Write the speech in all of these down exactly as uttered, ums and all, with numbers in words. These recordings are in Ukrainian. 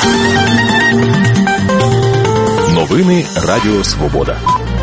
Новини Радіо Свобода.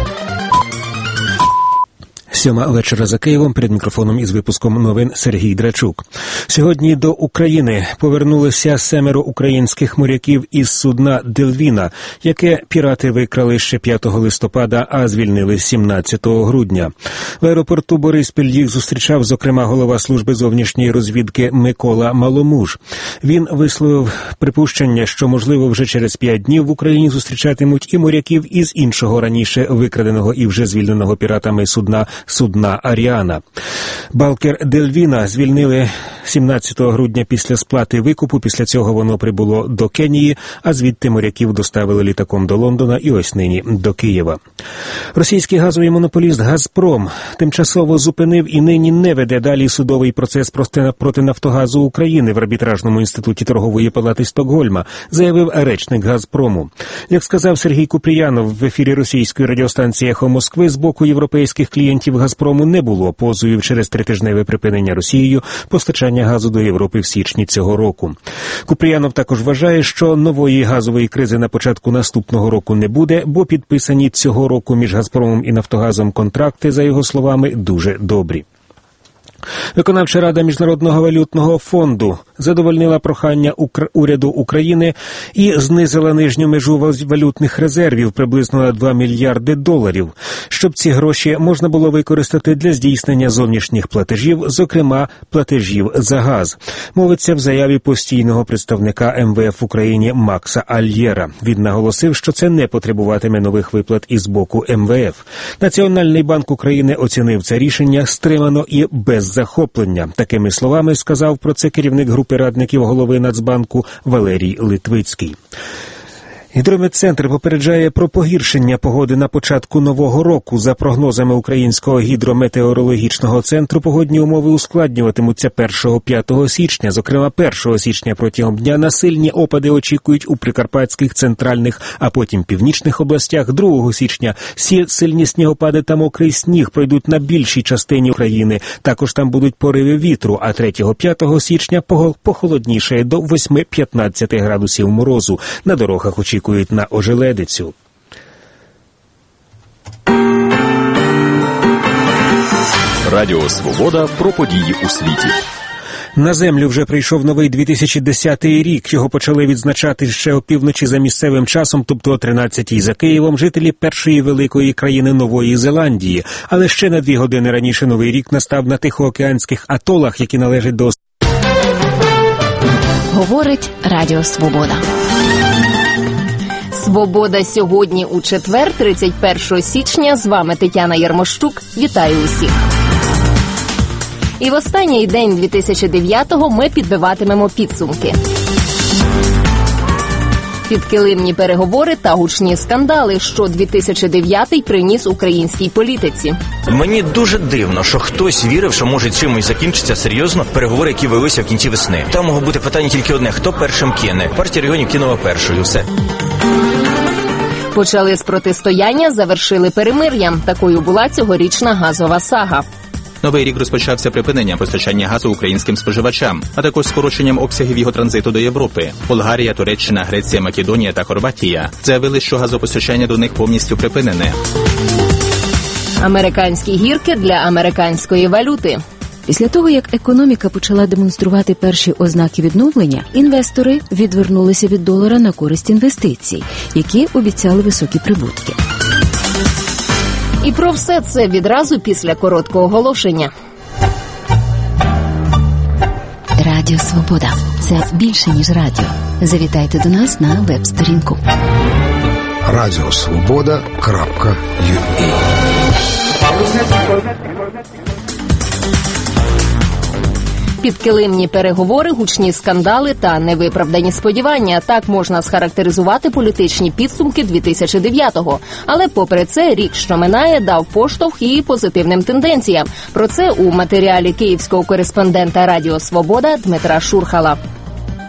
Сьома вечора за Києвом, перед мікрофоном із випуском новин Сергій Драчук. Сьогодні до України повернулися семеро українських моряків із судна «Дельвіна», яке пірати викрали ще п'ятого листопада, а звільнили сімнадцятого грудня. В аеропорту Бориспіль їх зустрічав, зокрема, голова служби зовнішньої розвідки Микола Маломуж. Він висловив припущення, що, можливо, вже через п'ять днів в Україні зустрічатимуть і моряків із іншого раніше викраденого і вже звільненого піратами судна судна «Аріана». Балкер «Дельвіна» звільнили сімнадцятого грудня після сплати викупу. Після цього воно прибуло до Кенії, а звідти моряків доставили літаком до Лондона і ось нині до Києва. Російський газовий монополіст «Газпром» тимчасово зупинив і нині не веде далі судовий процес проти «Нафтогазу України» в арбітражному інституті торгової палати Стокгольма, заявив речник «Газпрому». Як сказав Сергій Купріянов в ефірі російської радіостанції «Ехо Москви», з боку європейських клієнтів «Газпрому» не було позовів через тритижневе припинення Росією постачання газу до Європи в січні цього року. Купріянов також вважає, що нової газової кризи на початку наступного року не буде, бо підписані цього року між «Газпромом» і «Нафтогазом» контракти, за його словами, дуже добрі. Виконавча рада Міжнародного валютного фонду задовольнила прохання Укр... уряду України і знизила нижню межу валютних резервів приблизно на два мільярди доларів, щоб ці гроші можна було використати для здійснення зовнішніх платежів, зокрема платежів за газ. Мовиться в заяві постійного представника ем ве еф в Україні Макса Альєра. Він наголосив, що це не потребуватиме нових виплат із боку ем ве еф. Національний банк України оцінив це рішення стримано і без захоплення. Такими словами сказав про це керівник групи радників голови Нацбанку Валерій Литвицький. Гідрометцентр попереджає про погіршення погоди на початку нового року. За прогнозами Українського гідрометеорологічного центру, погодні умови ускладнюватимуться першого-п'ятого січня. Зокрема, першого січня протягом дня на сильні опади очікують у прикарпатських, центральних, а потім північних областях. другого січня сильні снігопади та мокрий сніг пройдуть на більшій частині України. Також там будуть пориви вітру, а третього-п'ятого січня похолодніше до восьми-п'ятнадцяти градусів морозу. На дорогах очікують очікують на ожеледицю. Радіо Свобода про події у світі. На землю вже прийшов новий дві тисячі десятий рік. Його почали відзначати ще опівночі за місцевим часом, тобто о тринадцятій за Києвом, жителі першої великої країни Нової Зеландії. Але ще на дві години раніше новий рік настав на Тихоокеанських атолах, які належать до... Говорить Радіо Свобода. Свобода сьогодні у четвер, тридцять першого січня. З вами Тетяна Ярмощук. Вітаю усіх. І в останній день дві тисячі дев'ятого ми підбиватимемо підсумки. Підкилимні переговори та гучні скандали, що дві тисячі дев'ятий приніс українській політиці. Мені дуже дивно, що хтось вірив, що може чимось закінчиться серйозно переговори, які велися в кінці весни. Там могло бути питання тільки одне: хто першим кине? Партія регіонів кинула першою. Все. Почали з протистояння, завершили перемир'ям. Такою була цьогорічна газова сага. Новий рік розпочався припиненням постачання газу українським споживачам, а також скороченням обсягів його транзиту до Європи. Болгарія, Туреччина, Греція, Македонія та Хорватія заявили, що газопостачання до них повністю припинене. Американські гірки для американської валюти. Після того, як економіка почала демонструвати перші ознаки відновлення, інвестори відвернулися від долара на користь інвестицій, які обіцяли високі прибутки. І про все це відразу після короткого оголошення. Радіо Свобода. Це більше, ніж радіо. Завітайте до нас на веб-сторінку. радіо свобода крапка ю а. Підкилимні переговори, гучні скандали та невиправдані сподівання. Так можна схарактеризувати політичні підсумки дві тисячі дев'ятого. Але попри це, рік, що минає, дав поштовх і позитивним тенденціям. Про це у матеріалі київського кореспондента Радіо Свобода Дмитра Шурхала. З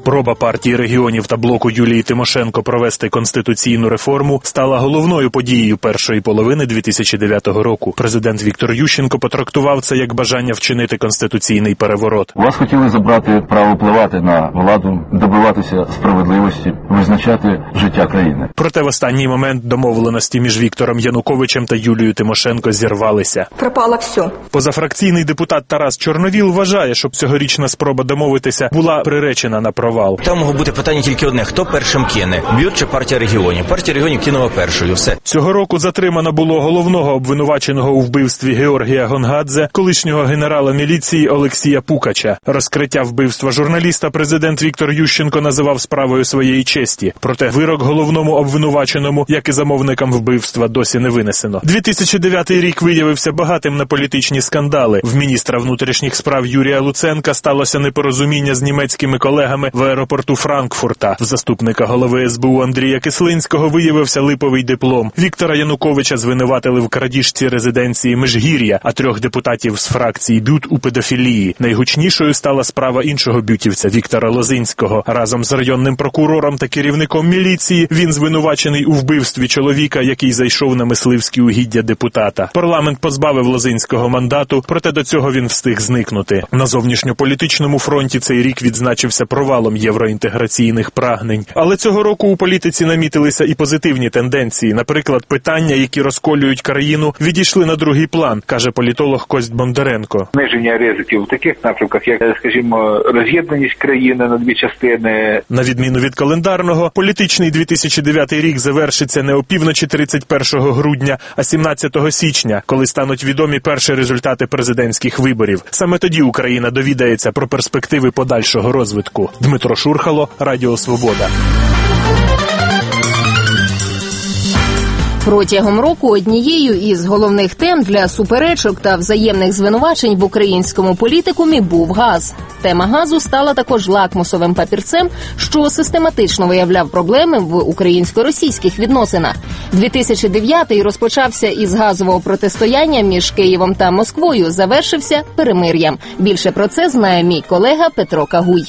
Спроба партії регіонів та блоку Юлії Тимошенко провести конституційну реформу стала головною подією першої половини дві тисячі дев'ятого року. Президент Віктор Ющенко потрактував це як бажання вчинити конституційний переворот. У вас хотіли забрати право впливати на владу, добиватися справедливості, визначати життя країни. Проте в останній момент домовленості між Віктором Януковичем та Юлією Тимошенко зірвалися. Пропало все. Позафракційний депутат Тарас Чорновіл вважає, що цьогорічна спроба домовитися була приречена на провал. Там могло бути питання тільки одне: хто першим кине? Б'ют чи партія регіонів? Партія регіонів кинула першою. Все. Цього року затримано було головного обвинуваченого у вбивстві Георгія Гонгадзе, колишнього генерала міліції Олексія Пукача. Розкриття вбивства журналіста президент Віктор Ющенко називав справою своєї честі. Проте вирок головному обвинуваченому, як і замовникам вбивства, досі не винесено. дві тисячі дев'ятий рік виявився багатим на політичні скандали. В міністра внутрішніх справ Юрія Луценка сталося непорозуміння з німецькими колегами в аеропорту Франкфурта. В заступника голови ес бе у Андрія Кислинського виявився липовий диплом. Віктора Януковича звинуватили в крадіжці резиденції Межгір'я, а трьох депутатів з фракції БЮТ у педофілії. Найгучнішою стала справа іншого бютівця Віктора Лозинського. Разом з районним прокурором та керівником міліції він звинувачений у вбивстві чоловіка, який зайшов на мисливські угіддя депутата. Парламент позбавив Лозинського мандату, проте до цього він встиг зникнути. На зовнішньополітичному фронті цей рік відзначився провалом євроінтеграційних прагнень. Але цього року у політиці намітилися і позитивні тенденції. Наприклад, питання, які розколюють країну, відійшли на другий план, каже політолог Кость Бондаренко. Зниження ризиків у таких напрямках, як, скажімо, роз'єднаність країни на дві частини. На відміну від календарного, політичний дві тисячі дев'ятий рік завершиться не опівночі тридцять першого грудня, а сімнадцятого січня, коли стануть відомі перші результати президентських виборів. Саме тоді Україна довідається про перспективи подальшого розвитку. Дмитро Шурхало, Радіо Свобода. Протягом року однією із головних тем для суперечок та взаємних звинувачень в українському політикумі був газ. Тема газу стала також лакмусовим папірцем, що систематично виявляв проблеми в українсько-російських відносинах. дві тисячі дев'ятий розпочався із газового протистояння між Києвом та Москвою, завершився перемир'ям. Більше про це знає мій колега Петро Кагуй.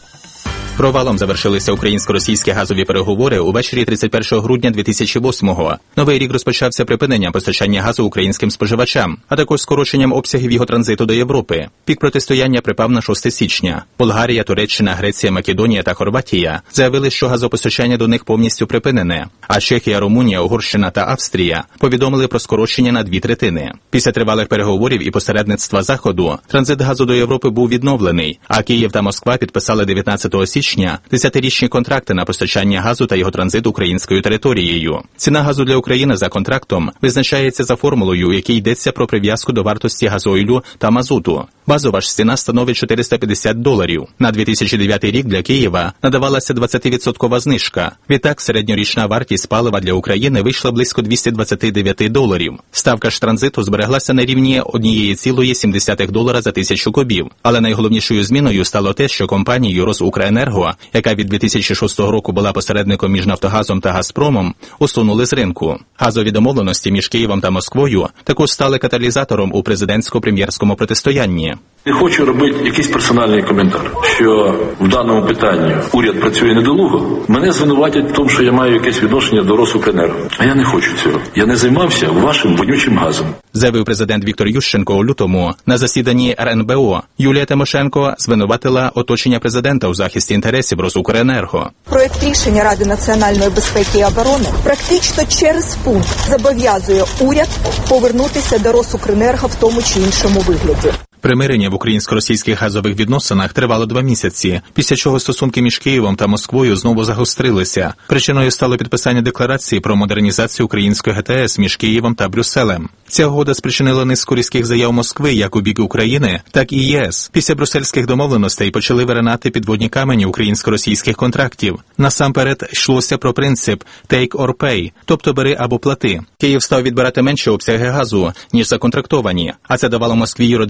Провалом завершилися українсько-російські газові переговори увечері тридцять першого грудня дві тисячі восьмого. Новий рік розпочався припиненням постачання газу українським споживачам, а також скороченням обсягів його транзиту до Європи. Пік протистояння припав на шосте січня. Болгарія, Туреччина, Греція, Македонія та Хорватія заявили, що газопостачання до них повністю припинене. А Чехія, Румунія, Угорщина та Австрія повідомили про скорочення на дві третини. Після тривалих переговорів і посередництва Заходу транзит газу до Європи був відновлений, а Київ та Москва підписали дев'ятнадцятого січня десятирічні контракти на постачання газу та його транзит українською територією. Ціна газу для України за контрактом визначається за формулою, у якій йдеться про прив'язку до вартості газойлю та мазуту. Базова ж ціна становить чотириста п'ятдесят доларів. На дві тисячі дев'ятий рік для Києва надавалася двадцятивідсоткова знижка. Відтак, середньорічна вартість палива для України вийшла близько двісті двадцять дев'ять доларів. Ставка ж транзиту збереглася на рівні однієї цілої сім десятих долара за тисячу кубів. Але найголовнішою зміною стало те, що компанією «Росукренерго», яка від дві тисячі шостого року була посередником між «Нафтогазом» та «Газпромом», усунули з ринку. Газові домовленості між Києвом та Москвою також стали каталізатором у президентсько-прем'єрському протистоянні. Не хочу робити якийсь персональний коментар, що в даному питанні уряд працює недолуго. Мене звинуватять в тому, що я маю якесь відношення до «Росукренерго». А я не хочу цього. Я не займався вашим вонючим газом. Заявив президент Віктор Ющенко у лютому на засіданні ер ен бе о. Юлія Тимошенко звинуватила оточення президента у захисті інтересів «Росукренерго». Проект рішення Ради національної безпеки і оборони практично через пункт зобов'язує уряд повернутися до «Росукренерго» в тому чи іншому вигляді. Примирення в українсько-російських газових відносинах тривало два місяці, після чого стосунки між Києвом та Москвою знову загострилися. Причиною стало підписання декларації про модернізацію української ге те ес між Києвом та Брюсселем. Ця угода спричинила низку різких заяв Москви як у бік України, так і ЄС. Після брюссельських домовленостей почали виринати підводні камені українсько-російських контрактів. Насамперед йшлося про принцип «take or pay», тобто бери або плати. Київ став відбирати менші обсяги газу, ніж законтрактовані, а це давало Москві юридичні можливості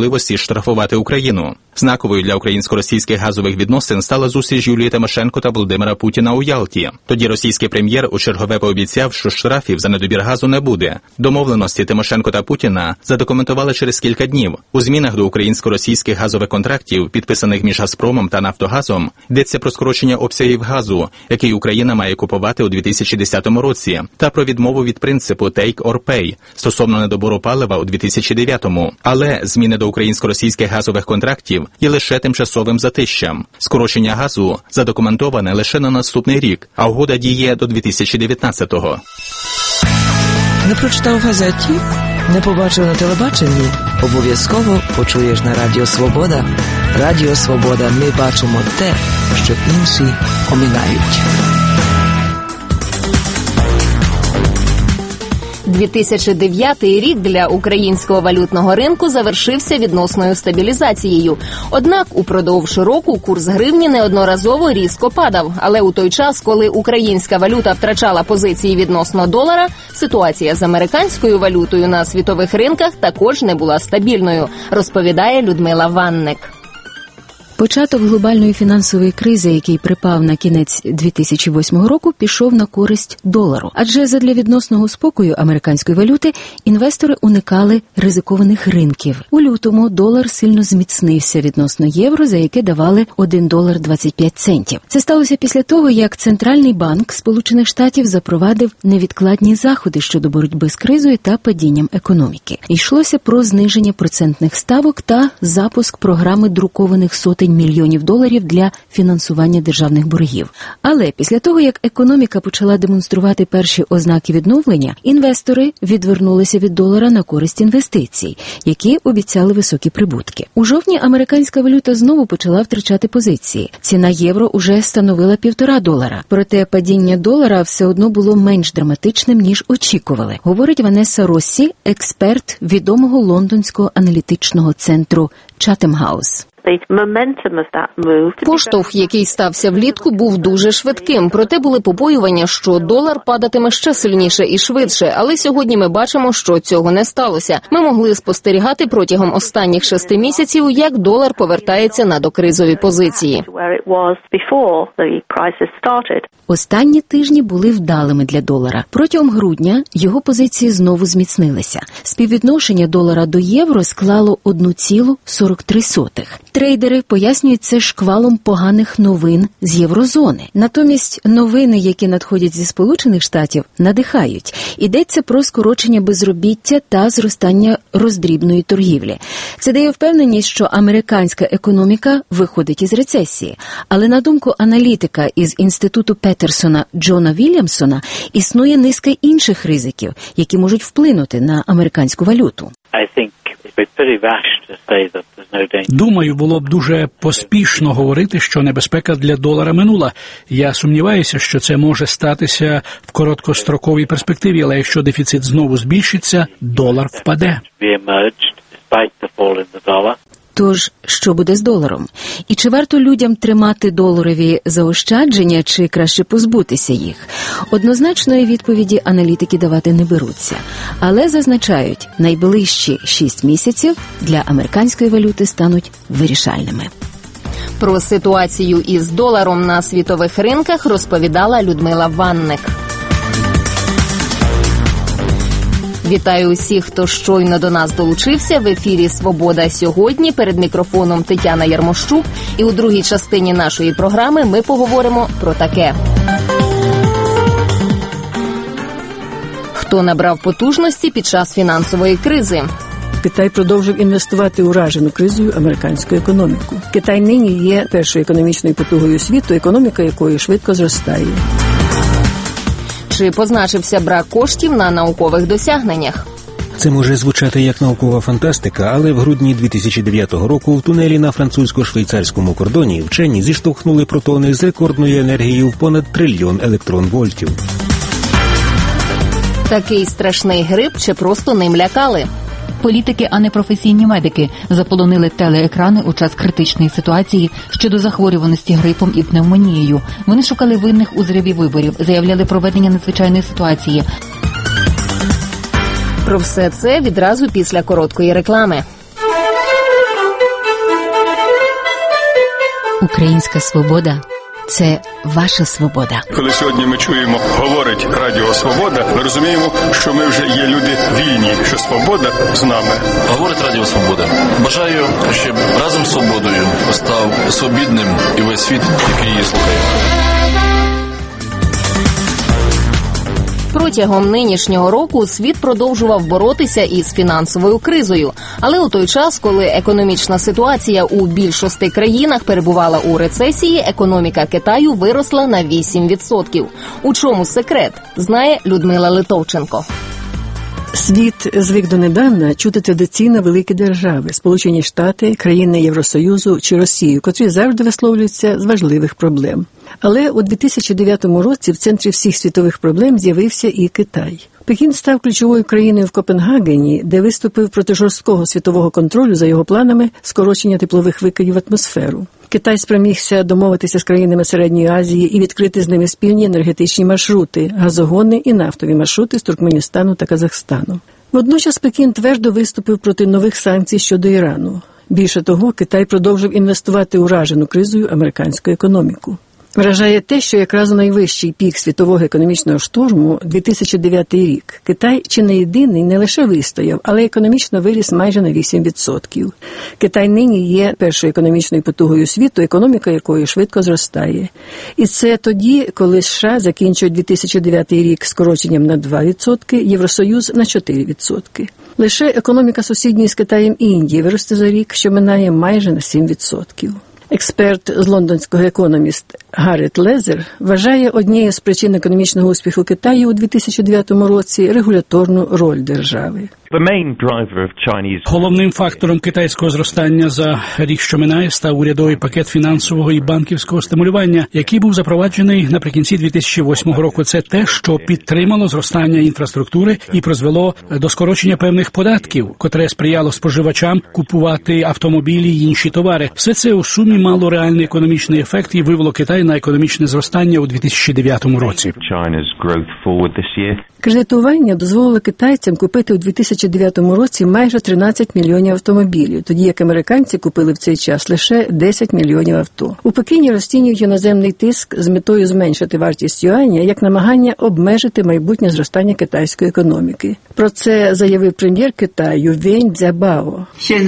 можливості штрафувати Україну. Знаковою для українсько-російських газових відносин стала зустріч Юлії Тимошенко та Володимира Путіна у Ялті. Тоді російський прем'єр у чергове пообіцяв, що штрафів за недобір газу не буде. Домовленості Тимошенко та Путіна задокументували через кілька днів. У змінах до українсько-російських газових контрактів, підписаних між Газпромом та Нафтогазом, йдеться про скорочення обсягів газу, який Україна має купувати у дві тисячі десятому році, та про відмову від принципу «take or pay» стосовно недобору палива у дві тисячі дев'ятому. Але зміни до українсько-російських газових контрактів є лише тимчасовим затищем. Скорочення газу задокументоване лише на наступний рік, а угода діє до дві тисячі дев'ятнадцятого. Не прочитав в газеті? Не побачив на телебаченні? Обов'язково почуєш на Радіо Свобода. Радіо Свобода, ми бачимо те, що інші оминають. дві тисячі дев'ятий рік для українського валютного ринку завершився відносною стабілізацією. Однак упродовж року курс гривні неодноразово різко падав. Але у той час, коли українська валюта втрачала позиції відносно долара, ситуація з американською валютою на світових ринках також не була стабільною, розповідає Людмила Ванник. Початок глобальної фінансової кризи, який припав на кінець дві тисячі восьмого року, пішов на користь долару. Адже задля відносного спокою американської валюти інвестори уникали ризикованих ринків. У лютому долар сильно зміцнився відносно євро, за яке давали один долар двадцять п'ять центів. Це сталося після того, як Центральний банк Сполучених Штатів запровадив невідкладні заходи щодо боротьби з кризою та падінням економіки. Йшлося про зниження процентних ставок та запуск програми друкованих сотень мільйонів доларів для фінансування державних боргів. Але після того, як економіка почала демонструвати перші ознаки відновлення, інвестори відвернулися від долара на користь інвестицій, які обіцяли високі прибутки. У жовтні американська валюта знову почала втрачати позиції. Ціна євро уже становила півтора долара. Проте падіння долара все одно було менш драматичним, ніж очікували, говорить Ванесса Россі, експерт відомого лондонського аналітичного центру Chatham House. Поштовх, який стався влітку, був дуже швидким. Проте були побоювання, що долар падатиме ще сильніше і швидше. Але сьогодні ми бачимо, що цього не сталося. Ми могли спостерігати протягом останніх шести місяців, як долар повертається на докризові позиції. Останні тижні були вдалими для долара. Протягом грудня його позиції знову зміцнилися. Співвідношення долара до євро склало один цілих сорок три сотих. Трейдери пояснюють це шквалом поганих новин з єврозони. Натомість новини, які надходять зі Сполучених Штатів, надихають. Йдеться про скорочення безробіття та зростання роздрібної торгівлі. Це дає впевненість, що американська економіка виходить із рецесії. Але на думку аналітика із Інституту Петерсона Джона Вільямсона, існує низка інших ризиків, які можуть вплинути на американську валюту. Думаю, було б дуже поспішно говорити, що небезпека для долара минула. Я сумніваюся, що це може статися в короткостроковій перспективі, але якщо дефіцит знову збільшиться, долар впаде. Тож, що буде з доларом? І чи варто людям тримати доларові заощадження, чи краще позбутися їх? Однозначної відповіді аналітики давати не беруться. Але зазначають, найближчі шість місяців для американської валюти стануть вирішальними. Про ситуацію із доларом на світових ринках розповідала Людмила Ванник. Вітаю усіх, хто щойно до нас долучився. В ефірі «Свобода сьогодні». Перед мікрофоном Тетяна Ярмощук. І у другій частині нашої програми ми поговоримо про таке. Хто набрав потужності під час фінансової кризи? Китай продовжив інвестувати у уражену кризою американську економіку. Китай нині є першою економічною потугою світу, економіка якої швидко зростає. Чи позначився брак коштів на наукових досягненнях? Це може звучати як наукова фантастика, але в грудні дві тисячі дев'ятого року в тунелі на французько-швейцарському кордоні вчені зіштовхнули протони з рекордною енергією в понад трильйон електронвольтів. Такий страшний грип чи просто ним лякали? Політики, а не професійні медики, заполонили телеекрани у час критичної ситуації щодо захворюваності грипом і пневмонією. Вони шукали винних у зриві виборів, заявляли проведення надзвичайної ситуації. Про все це відразу після короткої реклами. Українська свобода – це ваша свобода. Коли сьогодні ми чуємо, говорить Радіо Свобода, ми розуміємо, що ми вже є люди вільні, що свобода з нами. Говорить Радіо Свобода. Бажаю, щоб разом з свободою став свобідним і весь світ, який її слухає. Протягом нинішнього року світ продовжував боротися із фінансовою кризою. Але у той час, коли економічна ситуація у більшості країнах перебувала у рецесії, економіка Китаю виросла на вісім відсотків. У чому секрет, знає Людмила Литовченко. Світ звик донедавна чути традиційно великі держави – Сполучені Штати, країни Євросоюзу чи Росію, котрі завжди висловлюються з важливих проблем. Але у дві тисячі дев'ятому році в центрі всіх світових проблем з'явився і Китай. Пекін став ключовою країною в Копенгагені, де виступив проти жорсткого світового контролю за його планами скорочення теплових викидів в атмосферу. Китай спромігся домовитися з країнами Середньої Азії і відкрити з ними спільні енергетичні маршрути – газогони і нафтові маршрути з Туркменістану та Казахстану. Водночас Пекін твердо виступив проти нових санкцій щодо Ірану. Більше того, Китай продовжив інвестувати уражену кризою американську економіку. Вражає те, що якраз у найвищий пік світового економічного шторму – дві тисячі дев'ятий рік. Китай чи не єдиний не лише вистояв, але економічно виріс майже на вісім відсотків. Китай нині є першою економічною потугою світу, економіка якої швидко зростає. І це тоді, коли США закінчують дві тисячі дев'ятий рік скороченням на два відсотки, Євросоюз – на чотири відсотки. Лише економіка сусідньої з Китаєм Індії виросте за рік, що минає майже на сім відсотків. Експерт з лондонського «Економіст» Гаррет Лезер вважає однією з причин економічного успіху Китаю у дві тисячі дев'ятому році регуляторну роль держави. Головним фактором китайського зростання за рік, що минає, став урядовий пакет фінансового і банківського стимулювання, який був запроваджений наприкінці дві тисячі восьмого року. Це те, що підтримало зростання інфраструктури і призвело до скорочення певних податків, котре сприяло споживачам купувати автомобілі й інші товари. Все це у сумі мало реальний економічний ефект і вивело Китай на економічне зростання у дві тисячі дев'ятому році. Кредитування дозволило китайцям купити у дві тисячі дев'ятому році майже тринадцять мільйонів автомобілів, тоді як американці купили в цей час лише десять мільйонів авто. У Пекіні розцінюють іноземний тиск з метою зменшити вартість юаня як намагання обмежити майбутнє зростання китайської економіки. Про це заявив прем'єр Китаю Вень Цзябао.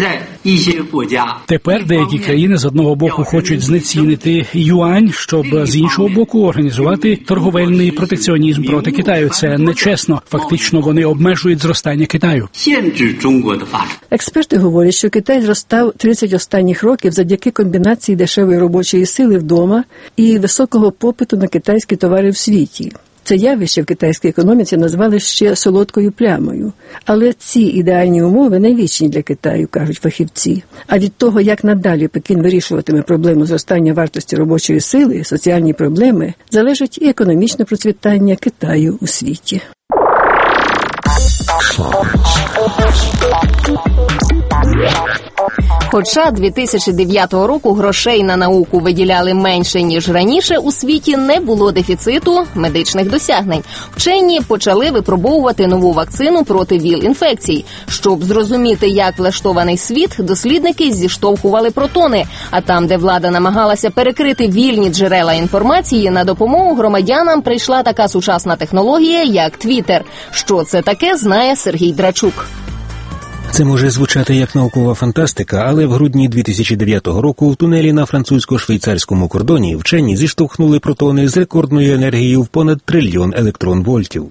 Тепер деякі країни з одного боку хочуть знецінити юань, щоб з іншого боку організувати торговельний протекціонізм проти Китаю. Це нечесно. Фактично вони обмежують зростання Китаю. Експерти говорять, що Китай зростав тридцять останніх років завдяки комбінації дешевої робочої сили вдома і високого попиту на китайські товари в світі. Це явище в китайській економіці назвали ще солодкою плямою. Але ці ідеальні умови не вічні для Китаю, кажуть фахівці. А від того, як надалі Пекін вирішуватиме проблему зростання вартості робочої сили, соціальні проблеми, залежить і економічне процвітання Китаю у світі. Хоча дві тисячі дев'ятого року грошей на науку виділяли менше, ніж раніше, у світі не було дефіциту медичних досягнень. Вчені почали випробовувати нову вакцину проти ВІЛ-інфекцій. Щоб зрозуміти, як влаштований світ, дослідники зіштовхували протони. А там, де влада намагалася перекрити вільні джерела інформації, на допомогу громадянам прийшла така сучасна технологія, як Твіттер. Що це таке, знає Сергій Драчук. Це може звучати як наукова фантастика, але в грудні дві тисячі дев'ятого року в тунелі на французько-швейцарському кордоні вчені зіштовхнули протони з рекордною енергією в понад трильйон електрон-вольтів.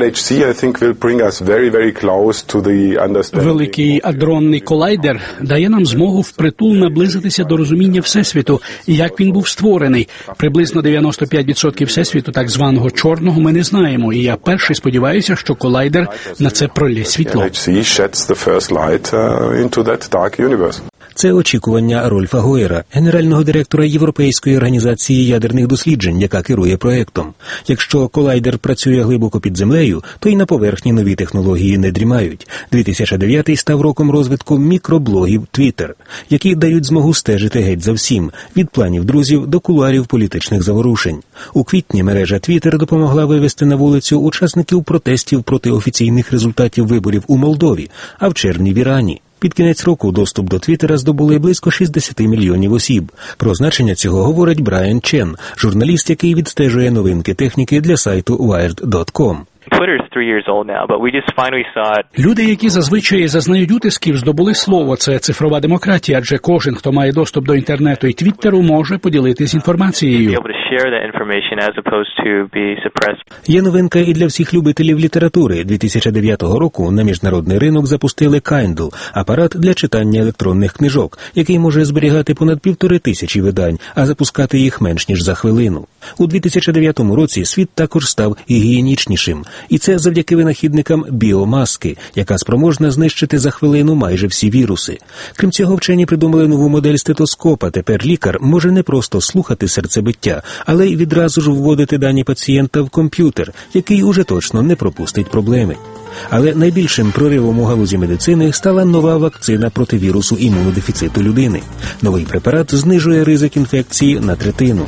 Великий адронний колайдер дає нам змогу впритул наблизитися до розуміння Всесвіту і як він був створений. Приблизно дев'яносто п'ять відсотків Всесвіту, так званого чорного, ми не знаємо. І я перший сподіваюся, що колайдер на це пролє світло. Це очікування Рольфа Гойера, генерального директора Європейської організації ядерних досліджень, яка керує проектом. Якщо колайдер працює глибоко під землею, то й на поверхні нові технології не дрімають. дві тисячі дев'ятий став роком розвитку мікроблогів Twitter, які дають змогу стежити геть за всім, від планів друзів до кулуарів політичних заворушень. У квітні мережа Twitter допомогла вивести на вулицю учасників протестів проти офіційних результатів виборів у Молдові, а в червні в Ірані. Під кінець року доступ до Твіттера здобули близько шістдесят мільйонів осіб. Про значення цього говорить Брайан Чен, журналіст, який відстежує новинки техніки для сайту Wired точка ком. Люди, які зазвичай зазнають утисків, здобули слово. Це цифрова демократія, адже кожен, хто має доступ до інтернету і Твіттеру, може поділитись інформацією. Є новинка і для всіх любителів літератури. дві тисячі дев'ятого року на міжнародний ринок запустили Kindle – апарат для читання електронних книжок, який може зберігати понад півтори тисячі видань, а запускати їх менш ніж за хвилину. У дві тисячі дев'ятому році світ також став гігієнічнішим. І це завдяки винахідникам біомаски, яка спроможна знищити за хвилину майже всі віруси. Крім цього, вчені придумали нову модель стетоскопа. Тепер лікар може не просто слухати серцебиття, але й відразу ж вводити дані пацієнта в комп'ютер, який уже точно не пропустить проблеми. Але найбільшим проривом у галузі медицини стала нова вакцина проти вірусу імунодефіциту людини. Новий препарат знижує ризик інфекції на третину.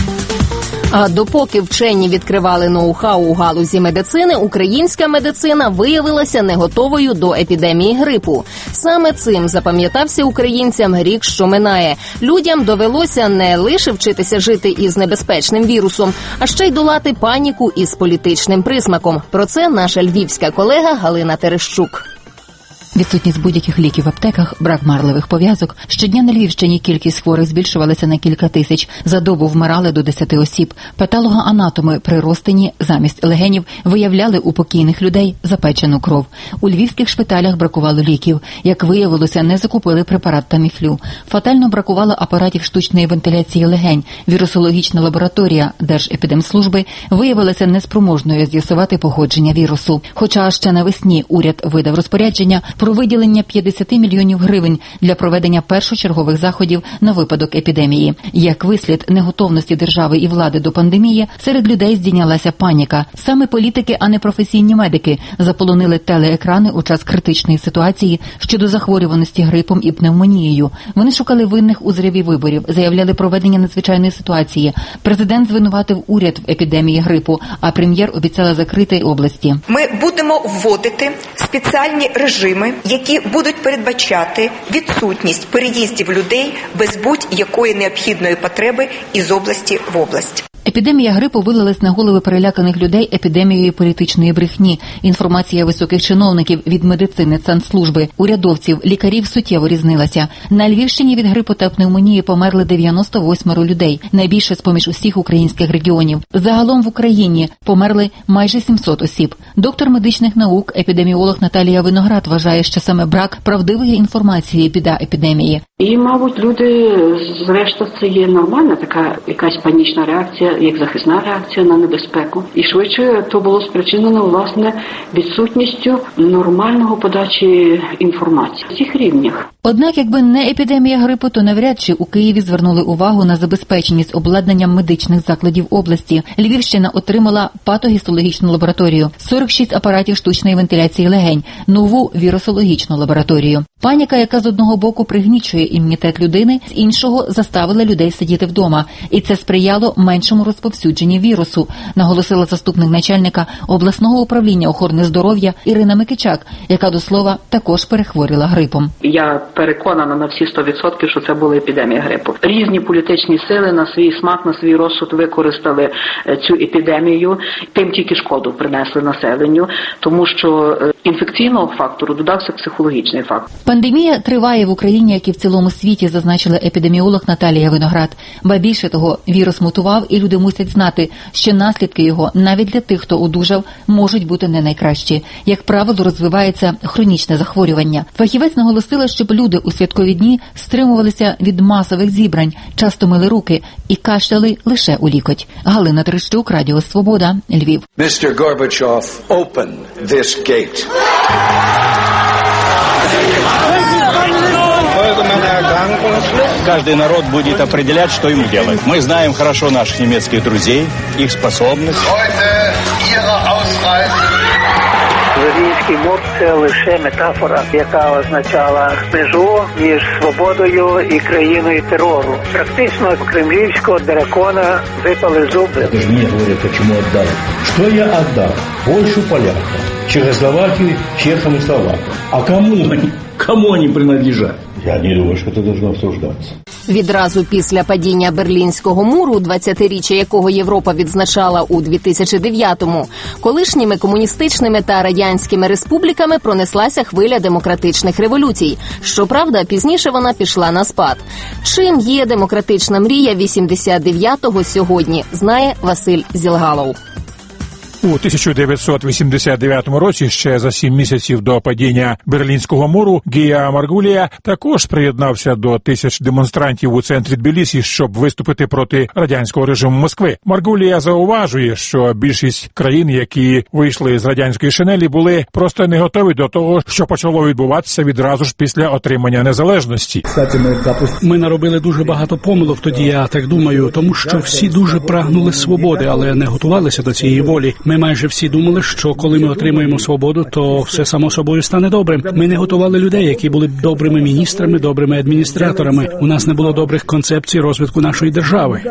А допоки вчені відкривали ноу-хау у галузі медицини, українська медицина виявилася не готовою до епідемії грипу. Саме цим запам'ятався українцям рік, що минає. Людям довелося не лише вчитися жити із небезпечним вірусом, а ще й долати паніку із політичним присмаком. Про це наша львівська колега Галина Терещук. Відсутність будь-яких ліків в аптеках, брак марливих пов'язок. Щодня на Львівщині кількість хворих збільшувалася на кілька тисяч. За добу вмирали до десяти осіб. Патологоанатоми при розтині замість легенів виявляли у покійних людей запечену кров. У львівських шпиталях бракувало ліків. Як виявилося, не закупили препарат Таміфлю. Фатально бракувало апаратів штучної вентиляції легень. Вірусологічна лабораторія Держепідемслужби виявилася неспроможною з'ясувати походження вірусу. Хоча ще навесні уряд видав розпорядження про виділення п'ятдесят мільйонів гривень для проведення першочергових заходів на випадок епідемії. Як вислід неготовності держави і влади до пандемії, серед людей здійнялася паніка. Саме політики, а не професійні медики, заполонили телеекрани у час критичної ситуації щодо захворюваності грипом і пневмонією. Вони шукали винних у зриві виборів, заявляли проведення надзвичайної ситуації. Президент звинуватив уряд в епідемії грипу, а прем'єр обіцяла закрити області. Ми будемо вводити спеціальні режими, які будуть передбачати відсутність переїздів людей без будь-якої необхідної потреби із області в область. Епідемія грипу вилилась на голови переляканих людей епідемією політичної брехні. Інформація високих чиновників від медицини, Санслужби, урядовців, лікарів суттєво різнилася. На Львівщині від грипу та пневмонії померли дев'яносто восьмеро людей, найбільше з-поміж усіх українських регіонів. Загалом в Україні померли майже сімсот осіб. Доктор медичних наук, епідеміолог Наталія Виноград вважає, що саме брак правдивої інформації – біда епідемії. І, мабуть, люди, зрештою, це є нормальна така якась панічна реакція, як захисна реакція на небезпеку. І швидше то було спричинено, власне, відсутністю нормального подачі інформації в всіх рівнях. Однак, якби не епідемія грипу, то навряд чи у Києві звернули увагу на забезпеченість обладнанням медичних закладів області. Львівщина отримала патогістологічну лабораторію, сорок шість апаратів штучної вентиляції легень, нову вірусологічну лабораторію. Паніка, яка з одного боку пригнічує імунітет людини, з іншого заставила людей сидіти вдома. І це сприяло меншому розповсюдженню вірусу, наголосила заступник начальника обласного управління охорони здоров'я Ірина Микичак, яка, до слова, також перехворіла грипом. Я переконана на всі сто відсотків, що це була епідемія грипу. Різні політичні сили на свій смак, на свій розсуд використали цю епідемію, тим тільки шкоду принесли населенню, тому що інфекційного фактору додався психологічний фактор. Пандемія триває в Україні, як і в цілому світі, зазначила епідеміолог Наталія Виноград. Ба більше того, вірус мутував, і люди мусять знати, що наслідки його, навіть для тих, хто одужав, можуть бути не найкращі. Як правило, розвивається хронічне захворювання. Фахівець наголосила, щоб люди у святкові дні стримувалися від масових зібрань, часто мили руки і кашляли лише у лікоть. Галина Терещук, Радіо Свобода, Львів. містер Горбачов, open this gate. Каждый народ будет определять, что ему делать. Мы знаем хорошо наших немецких друзей, их способность. Берлінський мур – це лише метафора, яка означала межу між свободою і країною терору. Практично кремлівського дракона випали зуби. Ты же мне говорят, почему отдал. Что я отдал? Польшу полякам, Чехословакию чехам и словакам. А кому они, кому они принадлежат? Я не думаю, що це должно обсуждатися. Відразу після падіння Берлінського муру, двадцятиріччя якого Європа відзначала у дві тисячі дев'ятому, колишніми комуністичними та радянськими республіками пронеслася хвиля демократичних революцій. Щоправда, пізніше вона пішла на спад. Чим є демократична мрія вісімдесят дев'ятого сьогодні, знає Василь Зілгалов. У тисяча дев'ятсот вісімдесят дев'ятому році, ще за сім місяців до падіння Берлінського муру, Гія Маргулія також приєднався до тисяч демонстрантів у центрі Тбілісі, щоб виступити проти радянського режиму Москви. Маргулія зауважує, що більшість країн, які вийшли з радянської шинелі, були просто не готові до того, що почало відбуватися відразу ж після отримання незалежності. Ми наробили дуже багато помилок тоді, я так думаю, тому що всі дуже прагнули свободи, але не готувалися до цієї волі. Ми майже всі думали, що коли ми отримаємо свободу, то все само собою стане добрим. Ми не готували людей, які були б добрими міністрами, добрими адміністраторами. У нас не було добрих концепцій розвитку нашої держави.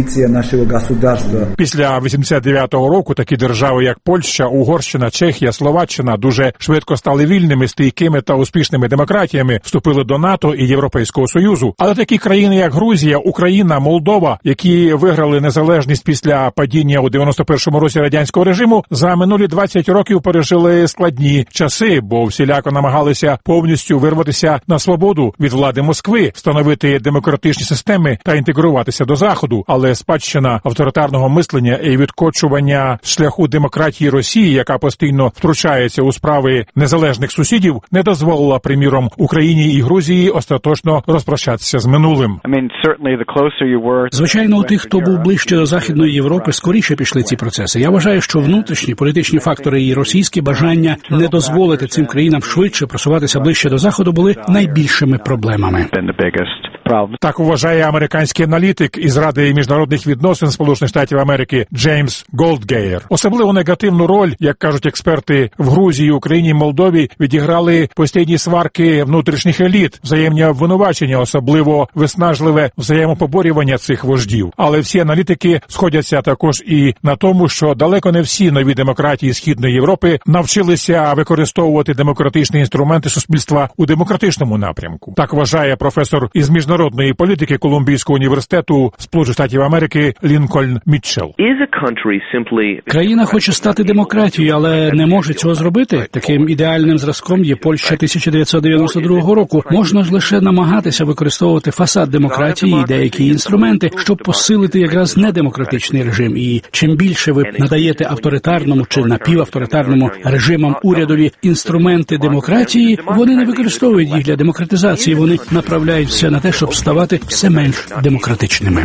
Після вісімдесят дев'ятого року такі держави, як Польща, Угорщина, Чехія, Словаччина дуже швидко стали вільними, стійкими та успішними демократіями, вступили до НАТО і Європейського Союзу. Але такі країни, як Грузія, Україна, Молдова, які виграли незалежність після падіння у дев'яносто першому році радянського режиму, за минулі двадцять років пережили складні часи, бо всіляко намагалися повністю вирватися на свободу від влади Москви, встановити демократичні системи та інтегруватися до Заходу. Але спадщина авторитарного мислення і відкочування шляху демократії Росії, яка постійно втручається у справи незалежних сусідів, не дозволила, приміром, Україні і Грузії остаточно розпрощатися з минулим. Звичайно, у тих, хто був ближче до Західної Європи, скоріше пішли ці процеси. Я вважаю, що внутрішні політичні фактори і російське бажання не дозволити цим країнам швидше просуватися ближче до Заходу були найбільшими проблемами. Так вважає американський аналітик із Ради міжнародних відносин Сполучених Штатів Америки Джеймс Голдгейер. Особливо негативну роль, як кажуть експерти, в Грузії, Україні і Молдові відіграли постійні сварки внутрішніх еліт, взаємні обвинувачення, особливо виснажливе взаємопоборювання цих вождів. Але всі аналітики сходяться також і на тому, що далеко не всі нові демократії Східної Європи навчилися використовувати демократичні інструменти суспільства у демократичному напрямку. Так вважає професор із міжнародної політики Колумбійського університету Сполучених Штатів Америки Лінкольн Мітчелл. Країна хоче стати демократією, але не може цього зробити. Таким ідеальним зразком є Польща тисяча дев'ятсот дев'яносто другого року. Можна ж лише намагатися використовувати фасад демократії і деякі інструменти, щоб посилити якраз недемократичний режим. І чим більше ви надаєте авторитарному чи напівавторитарному режимам урядові інструменти демократії, вони не використовують їх для демократизації, вони направляють все на те, щоб ставати все менш демократичними.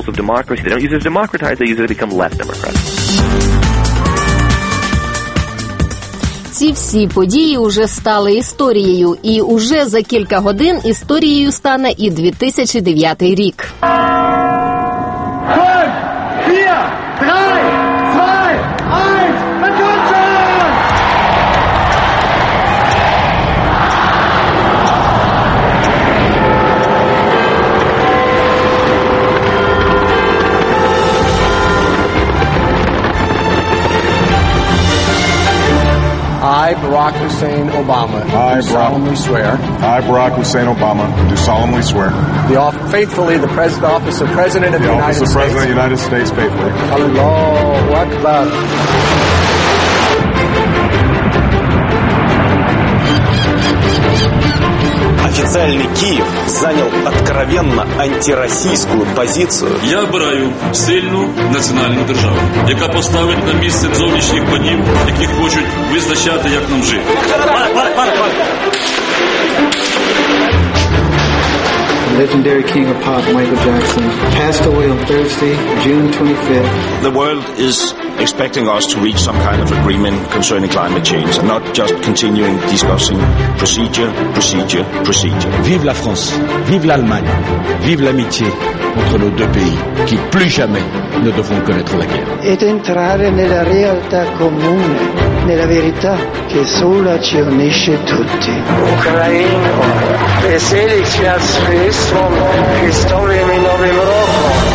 Ці всі події уже стали історією, і уже за кілька годин історією стане і дві тисячі дев'ятий рік. I, Barack Hussein Obama, I, do solemnly swear. I, Barack Hussein Obama, do solemnly swear. The off- faithfully, the, pres- the office of President of the, the United States. The office of President of the United States, faithfully. Allahu Akbar. Официальный Киев занял откровенно антироссийскую позицию. Я обираю сильну національну державу, яка поставить на місце зовнішніх панів, які хочуть визначати, як нам жити. Legendary king of pop Michael Jackson passed away on Thursday, June twenty-fifth. The world is expecting us to reach some kind of agreement concerning climate change and not just continuing discussing procedure, procedure, procedure. Vive la France, vive l'Allemagne, vive l'amitié, entre nos deux pays qui plus jamais ne devront connaître la guerre. Ed entrare nella realtà comune, nella verità che sola ci unisce tutti. Ucraino, weseli świat z Chrystusem, Chrystowym i Nowym Rokiem.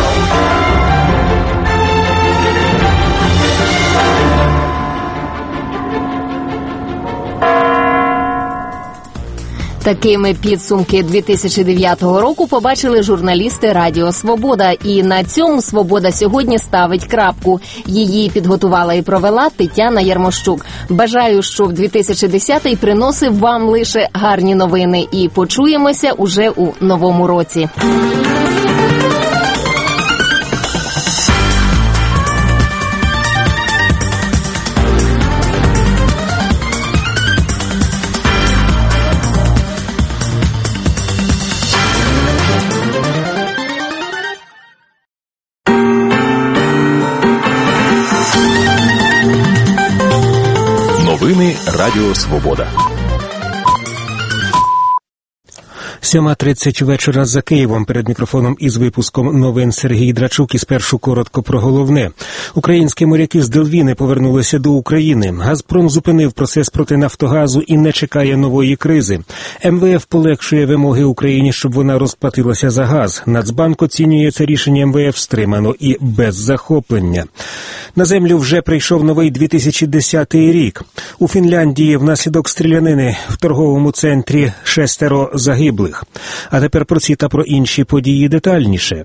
Такими підсумки дві тисячі дев'ятого року побачили журналісти Радіо Свобода. І на цьому «Свобода сьогодні» ставить крапку. Її підготувала і провела Тетяна Ярмощук. Бажаю, щоб дві тисячі десятий приносив вам лише гарні новини. І почуємося уже у новому році. Новини Радіо Свобода. сьома тридцять вечора за Києвом. Перед мікрофоном із випуском новин Сергій Драчук. І спершу коротко про головне. Українські моряки з Делвіни повернулися до України. «Газпром» зупинив процес проти «Нафтогазу» і не чекає нової кризи. ем ве еф полегшує вимоги Україні, щоб вона розплатилася за газ. Нацбанк оцінює це рішення ем ве еф стримано і без захоплення. На землю вже прийшов новий дві тисячі десятий рік. У Фінляндії внаслідок стрілянини в торговому центрі шестеро загиблих. А тепер про ці та про інші події детальніше.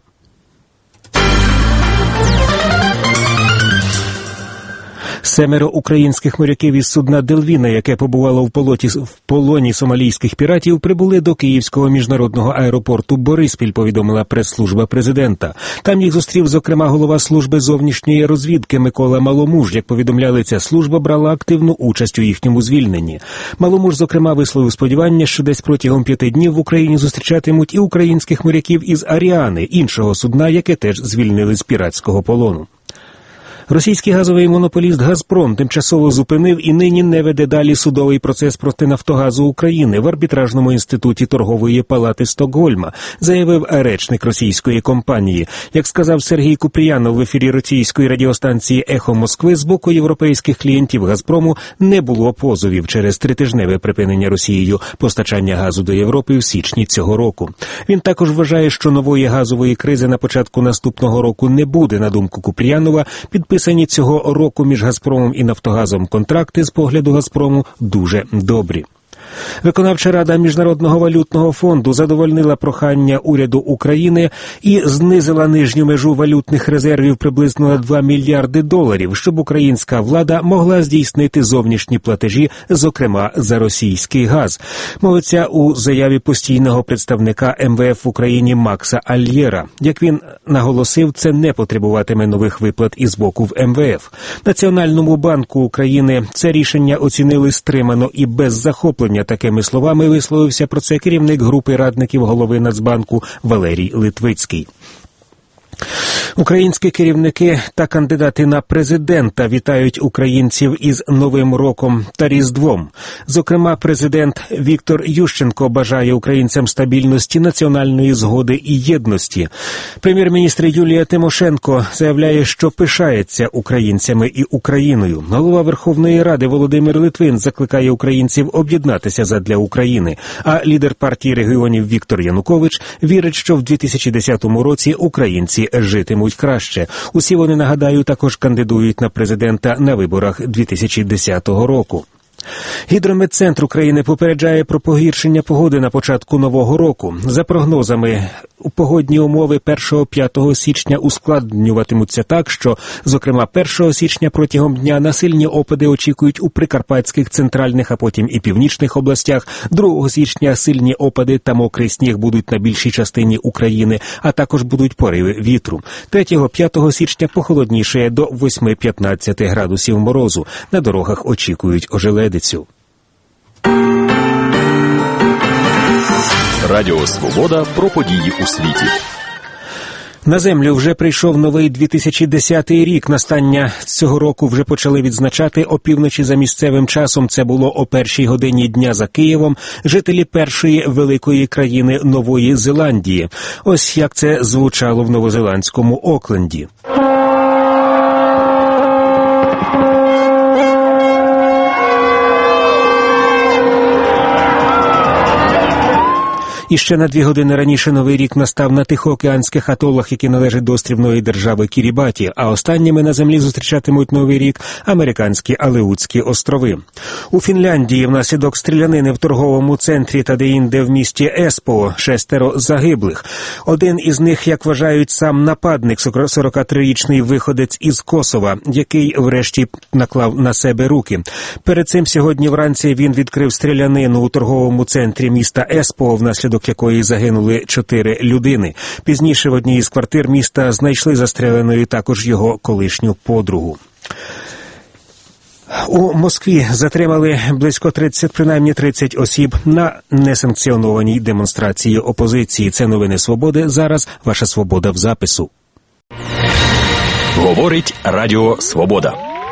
Семеро українських моряків із судна «Делвіна», яке побувало в, полоті, в полоні сомалійських піратів, прибули до Київського міжнародного аеропорту Бориспіль, повідомила прес-служба президента. Там їх зустрів, зокрема, голова служби зовнішньої розвідки Микола Маломуж. Як повідомляли, ця служба брала активну участь у їхньому звільненні. Маломуж, зокрема, висловив сподівання, що десь протягом п'яти днів в Україні зустрічатимуть і українських моряків із «Аріани», іншого судна, яке теж звільнили з піратського полону. Російський газовий монополіст «Газпром» тимчасово зупинив і нині не веде далі судовий процес проти «Нафтогазу України» в арбітражному інституті торгової палати Стокгольма, заявив речник російської компанії. Як сказав Сергій Купріянов в ефірі російської радіостанції «Ехо Москви», з боку європейських клієнтів «Газпрому» не було позовів через тритижневе припинення Росією постачання газу до Європи в січні цього року. Він також вважає, що нової газової кризи на початку наступного року не буде. На думку Купріянова, підписання Підписані цього року між «Газпромом» і «Нафтогазом» контракти з погляду «Газпрому» дуже добрі. Виконавча рада Міжнародного валютного фонду задовольнила прохання уряду України і знизила нижню межу валютних резервів приблизно на два мільярди доларів, щоб українська влада могла здійснити зовнішні платежі, зокрема за російський газ. Мовиться у заяві постійного представника ем ве еф в Україні Макса Альєра. Як він наголосив, це не потребуватиме нових виплат із боку в ем ве еф. Національному банку України це рішення оцінили стримано і без захоплення. Такими словами висловився про це керівник групи радників голови Нацбанку Валерій Литвицький. Українські керівники та кандидати на президента вітають українців із Новим роком та Різдвом. Зокрема, президент Віктор Ющенко бажає українцям стабільності, національної згоди і єдності. Прем'єр-міністр Юлія Тимошенко заявляє, що пишається українцями і Україною. Голова Верховної Ради Володимир Литвин закликає українців об'єднатися задля України. А лідер партії регіонів Віктор Янукович вірить, що в дві тисячі десятому році українці житимуть краще. Усі вони, нагадаю, також кандидують на президента на виборах дві тисячі десятого року. Гідрометцентр України попереджає про погіршення погоди на початку нового року. За прогнозами, погодні умови першого-п'ятого січня ускладнюватимуться так, що, зокрема, першого січня протягом дня на сильні опади очікують у прикарпатських, центральних, а потім і північних областях. другого січня сильні опади та мокрий сніг будуть на більшій частині України, а також будуть пориви вітру. третього-п'ятого січня похолоднішає до восьми-п'ятнадцяти градусів морозу. На дорогах очікують ожеледицю. Радіо Свобода про події у світі. На землю вже прийшов новий дві тисячі десятий рік. Настання цього року вже почали відзначати опівночі за місцевим часом. Це було о першій годині дня за Києвом. Жителі першої великої країни Нової Зеландії. Ось як це звучало в новозеландському Окленді. І ще на дві години раніше Новий рік настав на Тихоокеанських атолах, які належать до острівної держави Кірібаті, а останніми на землі зустрічатимуть Новий рік американські Алеутські острови. У Фінляндії внаслідок стрілянини в торговому центрі та деінде в місті Еспоо шестеро загиблих. Один із них, як вважають, сам нападник, сорокатрирічний виходець із Косова, який врешті наклав на себе руки. Перед цим сьогодні вранці він відкрив стрілянину у торговому центрі міста Еспоо, внаслідок якої загинули чотири людини. Пізніше в одній із квартир міста знайшли застреленою також його колишню подругу. У Москві затримали близько тридцять, принаймні тридцять осіб на несанкціонованій демонстрації опозиції. Це новини Свободи. Зараз ваша свобода в запису. Говорить Радіо Свобода.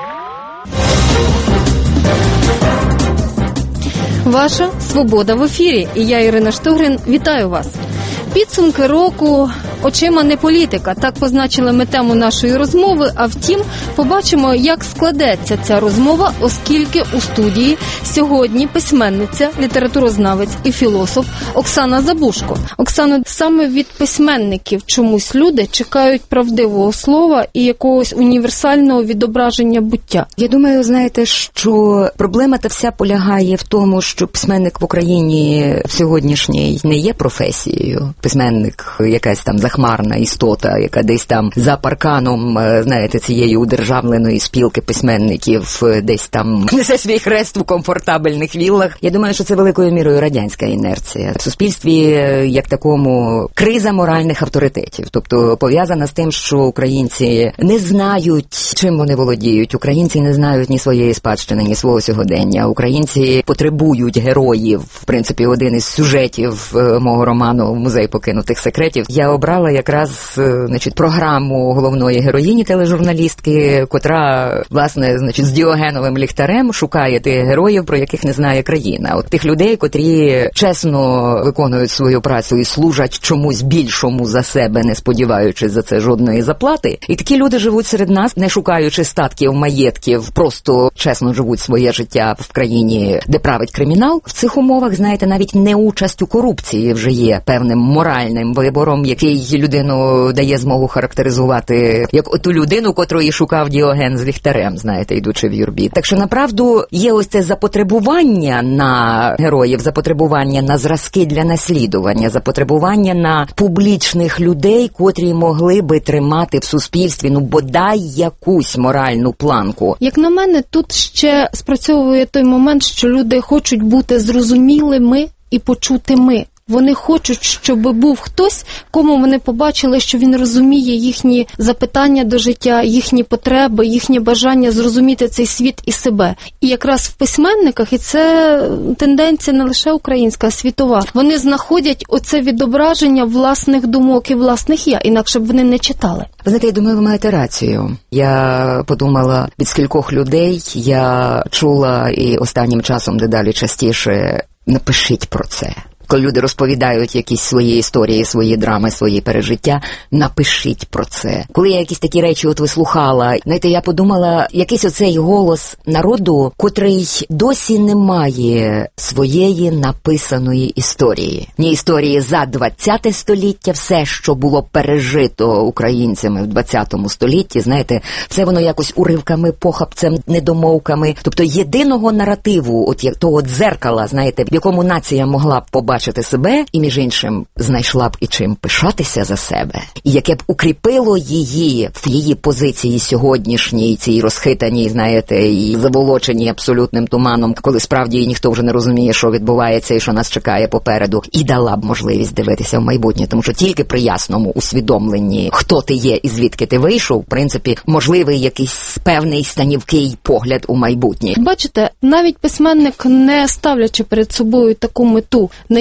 Ваша свобода в ефірі. І я, Ірина Штугрин, вітаю вас. Підсумки року очима не політика. Так позначили ми тему нашої розмови, а втім, побачимо, як складеться ця розмова, оскільки у студії сьогодні письменниця, літературознавець і філософ Оксана Забушко. Оксано, саме від письменників чомусь люди чекають правдивого слова і якогось універсального відображення буття. Я думаю, знаєте, що проблема та вся полягає в тому, що письменник в Україні сьогоднішній не є професією. Письменник якась там захмарна істота, яка десь там за парканом, знаєте, цієї удержавленої спілки письменників десь там несе свій хрест в комфортабельних віллах. Я думаю, що це великою мірою радянська інерція. В суспільстві, як такому, криза моральних авторитетів. Тобто пов'язана з тим, що українці не знають, чим вони володіють. Українці не знають ні своєї спадщини, ні свого сьогодення. Українці потребують героїв. В принципі, один із сюжетів мого роману «Музей покинутих секретів» я обрала якраз, значить, програму головної героїні тележурналістки, котра, власне, значить, з Діогеновим ліхтарем шукає тих героїв, про яких не знає країна. От тих людей, котрі чесно виконують свою працю і служать чомусь більшому за себе, не сподіваючись за це жодної заплати. І такі люди живуть серед нас, не шукаючи статків, маєтків, просто чесно живуть своє життя в країні, де править кримінал. В цих умовах, знаєте, навіть не участь у корупції вже є певним моральним вибором, який людину дає змогу характеризувати як оту людину, котрої шукав Діоген з ліхтарем, знаєте, йдучи в юрбі. Так що, направду, є ось це запотребування на героїв, запотребування на зразки для наслідування, запотребування на публічних людей, котрі могли би тримати в суспільстві, ну, бодай якусь моральну планку. Як на мене, тут ще спрацьовує той момент, що люди хочуть бути зрозумілими і почутими. Вони хочуть, щоб був хтось, кому вони побачили, що він розуміє їхні запитання до життя, їхні потреби, їхнє бажання зрозуміти цей світ і себе. І якраз в письменниках, і це тенденція не лише українська, а світова, вони знаходять оце відображення власних думок і власних я, інакше б вони не читали. Ви знаєте, я думаю, ви маєте рацію. Я подумала, від скількох людей я чула і останнім часом дедалі частіше: напишіть про це. Коли люди розповідають якісь свої історії, свої драми, свої пережиття, напишіть про це. Коли я якісь такі речі от вислухала, знаєте, я подумала, якийсь оцей голос народу, котрий досі не має своєї написаної історії. Ні історії за двадцяте століття, все, що було пережито українцями в двадцятому столітті, знаєте, все воно якось уривками, похапцем, недомовками. Тобто єдиного наративу, от як того дзеркала, знаєте, в якому нація могла б побачити бачити себе і, між іншим, знайшла б і чим пишатися за себе, і яке б укріпило її в її позиції сьогоднішній, цій розхитаній, знаєте, і заволоченій абсолютним туманом, коли справді ніхто вже не розуміє, що відбувається і що нас чекає попереду, і дала б можливість дивитися в майбутнє, тому що тільки при ясному усвідомленні, хто ти є і звідки ти вийшов, в принципі, можливий якийсь певний станівкий погляд у майбутнє. Бачите, навіть письменник, не ставлячи перед собою таку мету,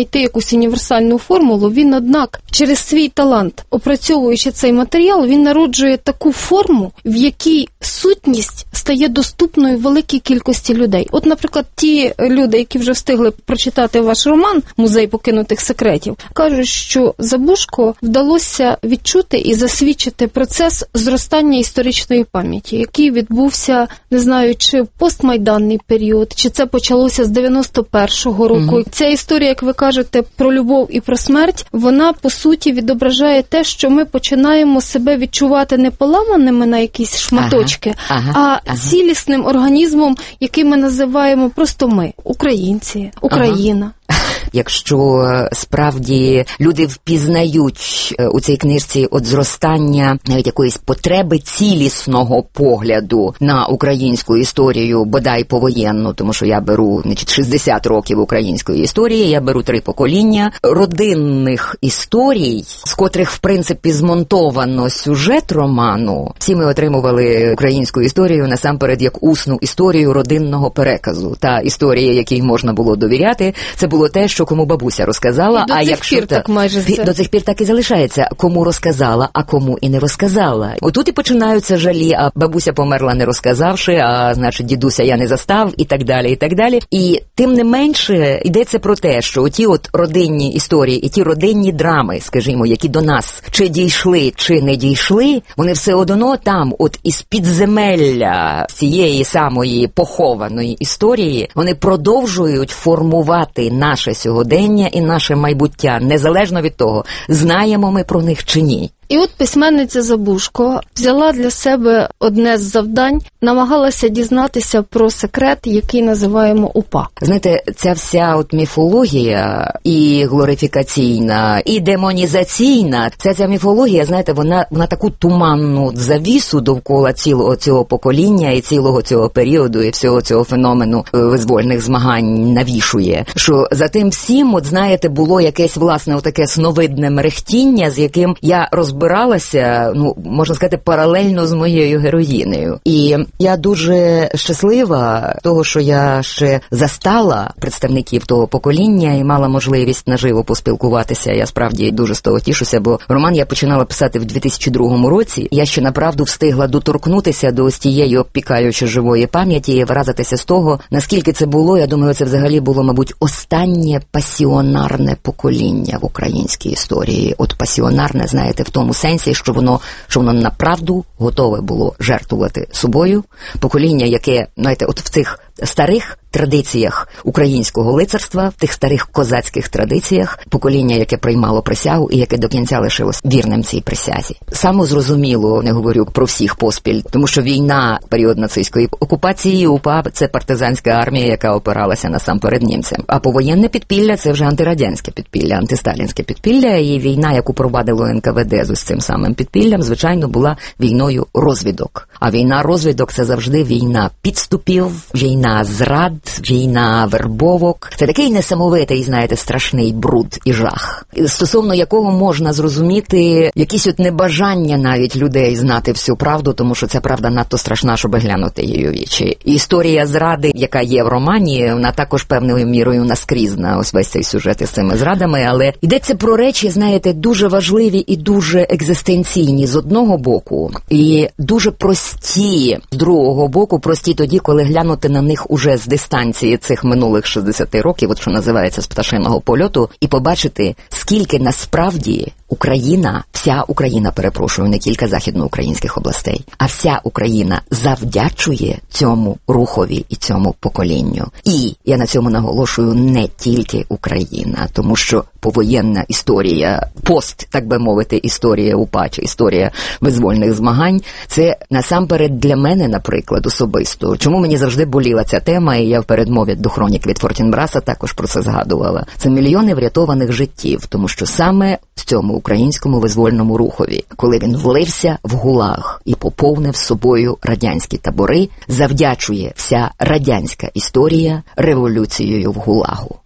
знайти якусь універсальну формулу, він, однак, через свій талант, опрацьовуючи цей матеріал, він народжує таку форму, в якій сутність стає доступною великій кількості людей. От, наприклад, ті люди, які вже встигли прочитати ваш роман «Музей покинутих секретів», кажуть, що Забужко вдалося відчути і засвідчити процес зростання історичної пам'яті, який відбувся, не знаю, чи в постмайданний період, чи це почалося з дев'яносто першого року. Mm-hmm. Ця історія, як ви кажете, про любов і про смерть, вона, по суті, відображає те, що ми починаємо себе відчувати не поламаними на якісь шматочки, ага, ага, а ага. цілісним організмом, який ми називаємо просто ми, українці, Україна. Ага. Якщо справді люди впізнають у цій книжці от зростання навіть якоїсь потреби цілісного погляду на українську історію, бодай повоєнну, тому що я беру, значить, шістдесят років української історії, я беру три покоління родинних історій, з котрих, в принципі, змонтовано сюжет роману. Всі ми отримували українську історію насамперед як усну історію родинного переказу. Та історія, якій можна було довіряти, це було те, що кому бабуся розказала, а якщо пір, так майже до цих пір так і залишається, кому розказала, а кому і не розказала. Отут і починаються жалі, а бабуся померла не розказавши, а значить дідуся я не застав і так далі, і так далі. І тим не менше йдеться про те, що оті от родинні історії і ті родинні драми, скажімо, які до нас чи дійшли, чи не дійшли, вони все одно там, от із підземелля цієї самої похованої історії, вони продовжують формувати наше сьогодення і наше майбуття, незалежно від того, знаємо ми про них чи ні. І от письменниця Забужко взяла для себе одне з завдань, намагалася дізнатися про секрет, який називаємо УПА. Знаєте, ця вся от міфологія і глорифікаційна, і демонізаційна, ця ця міфологія, знаєте, вона, вона таку туманну завісу довкола цілого цього покоління і цілого цього періоду і всього цього феномену визвольних змагань навішує, що за тим всім, от знаєте, було якесь, власне, отаке сновидне мерехтіння, з яким я розбиралася збиралася, ну, можна сказати, паралельно з моєю героїнею. І я дуже щаслива того, що я ще застала представників того покоління і мала можливість наживо поспілкуватися. Я справді дуже з того тішуся, бо роман я починала писати в дві тисячі другому році. Я ще направду встигла доторкнутися до ось тієї обпікаючи живої пам'яті і вразитися з того, наскільки це було, я думаю, це взагалі було, мабуть, останнє пасіонарне покоління в українській історії. От пасіонарне, знаєте, в тому сенсі, що воно, що воно направду готове було жертвувати собою. Покоління, яке, знаєте, от в цих старих традиціях українського лицарства, в тих старих козацьких традиціях, покоління, яке приймало присягу і яке до кінця лишилось вірним цій присязі. Само зрозуміло, не говорю про всіх поспіль, тому що війна, період нацистської окупації, УПА – це партизанська армія, яка опиралася насамперед німцям. А повоєнне підпілля – це вже антирадянське підпілля, антисталінське підпілля, і війна, яку провадило ен ка ве де з цим самим підпіллям, звичайно, була війною розвідок. А війна розвідок – це завжди війна підступів, війна зрад, війна вербовок. Це такий несамовитий, знаєте, страшний бруд і жах, стосовно якого можна зрозуміти якісь от небажання навіть людей знати всю правду, тому що ця правда надто страшна, щоб глянути її у вічі. І історія зради, яка є в романі, вона також певною мірою наскрізна, ось весь цей сюжет із цими зрадами, але йдеться про речі, знаєте, дуже важливі і дуже екзистенційні з одного боку, і дуже прості з другого боку, прості тоді, коли глянути на них уже з дистанції цих минулих шістдесят років, от що називається з пташиного польоту, і побачити, скільки насправді Україна, вся Україна, перепрошую, не кілька західноукраїнських областей, а вся Україна завдячує цьому рухові і цьому поколінню. І я на цьому наголошую, не тільки Україна, тому що повоєнна історія, пост, так би мовити, історія УПА, чи історія визвольних змагань, це насамперед для мене, наприклад, особисто. Чому мені завжди боліла ця тема, і я в передмові до хронік від Фортінбраса також про це згадувала. Це мільйони врятованих життів, тому що саме в цьому українському визвольному рухові, коли він влився в ГУЛАГ і поповнив собою радянські табори, завдячує вся радянська історія революцією в ГУЛАГу.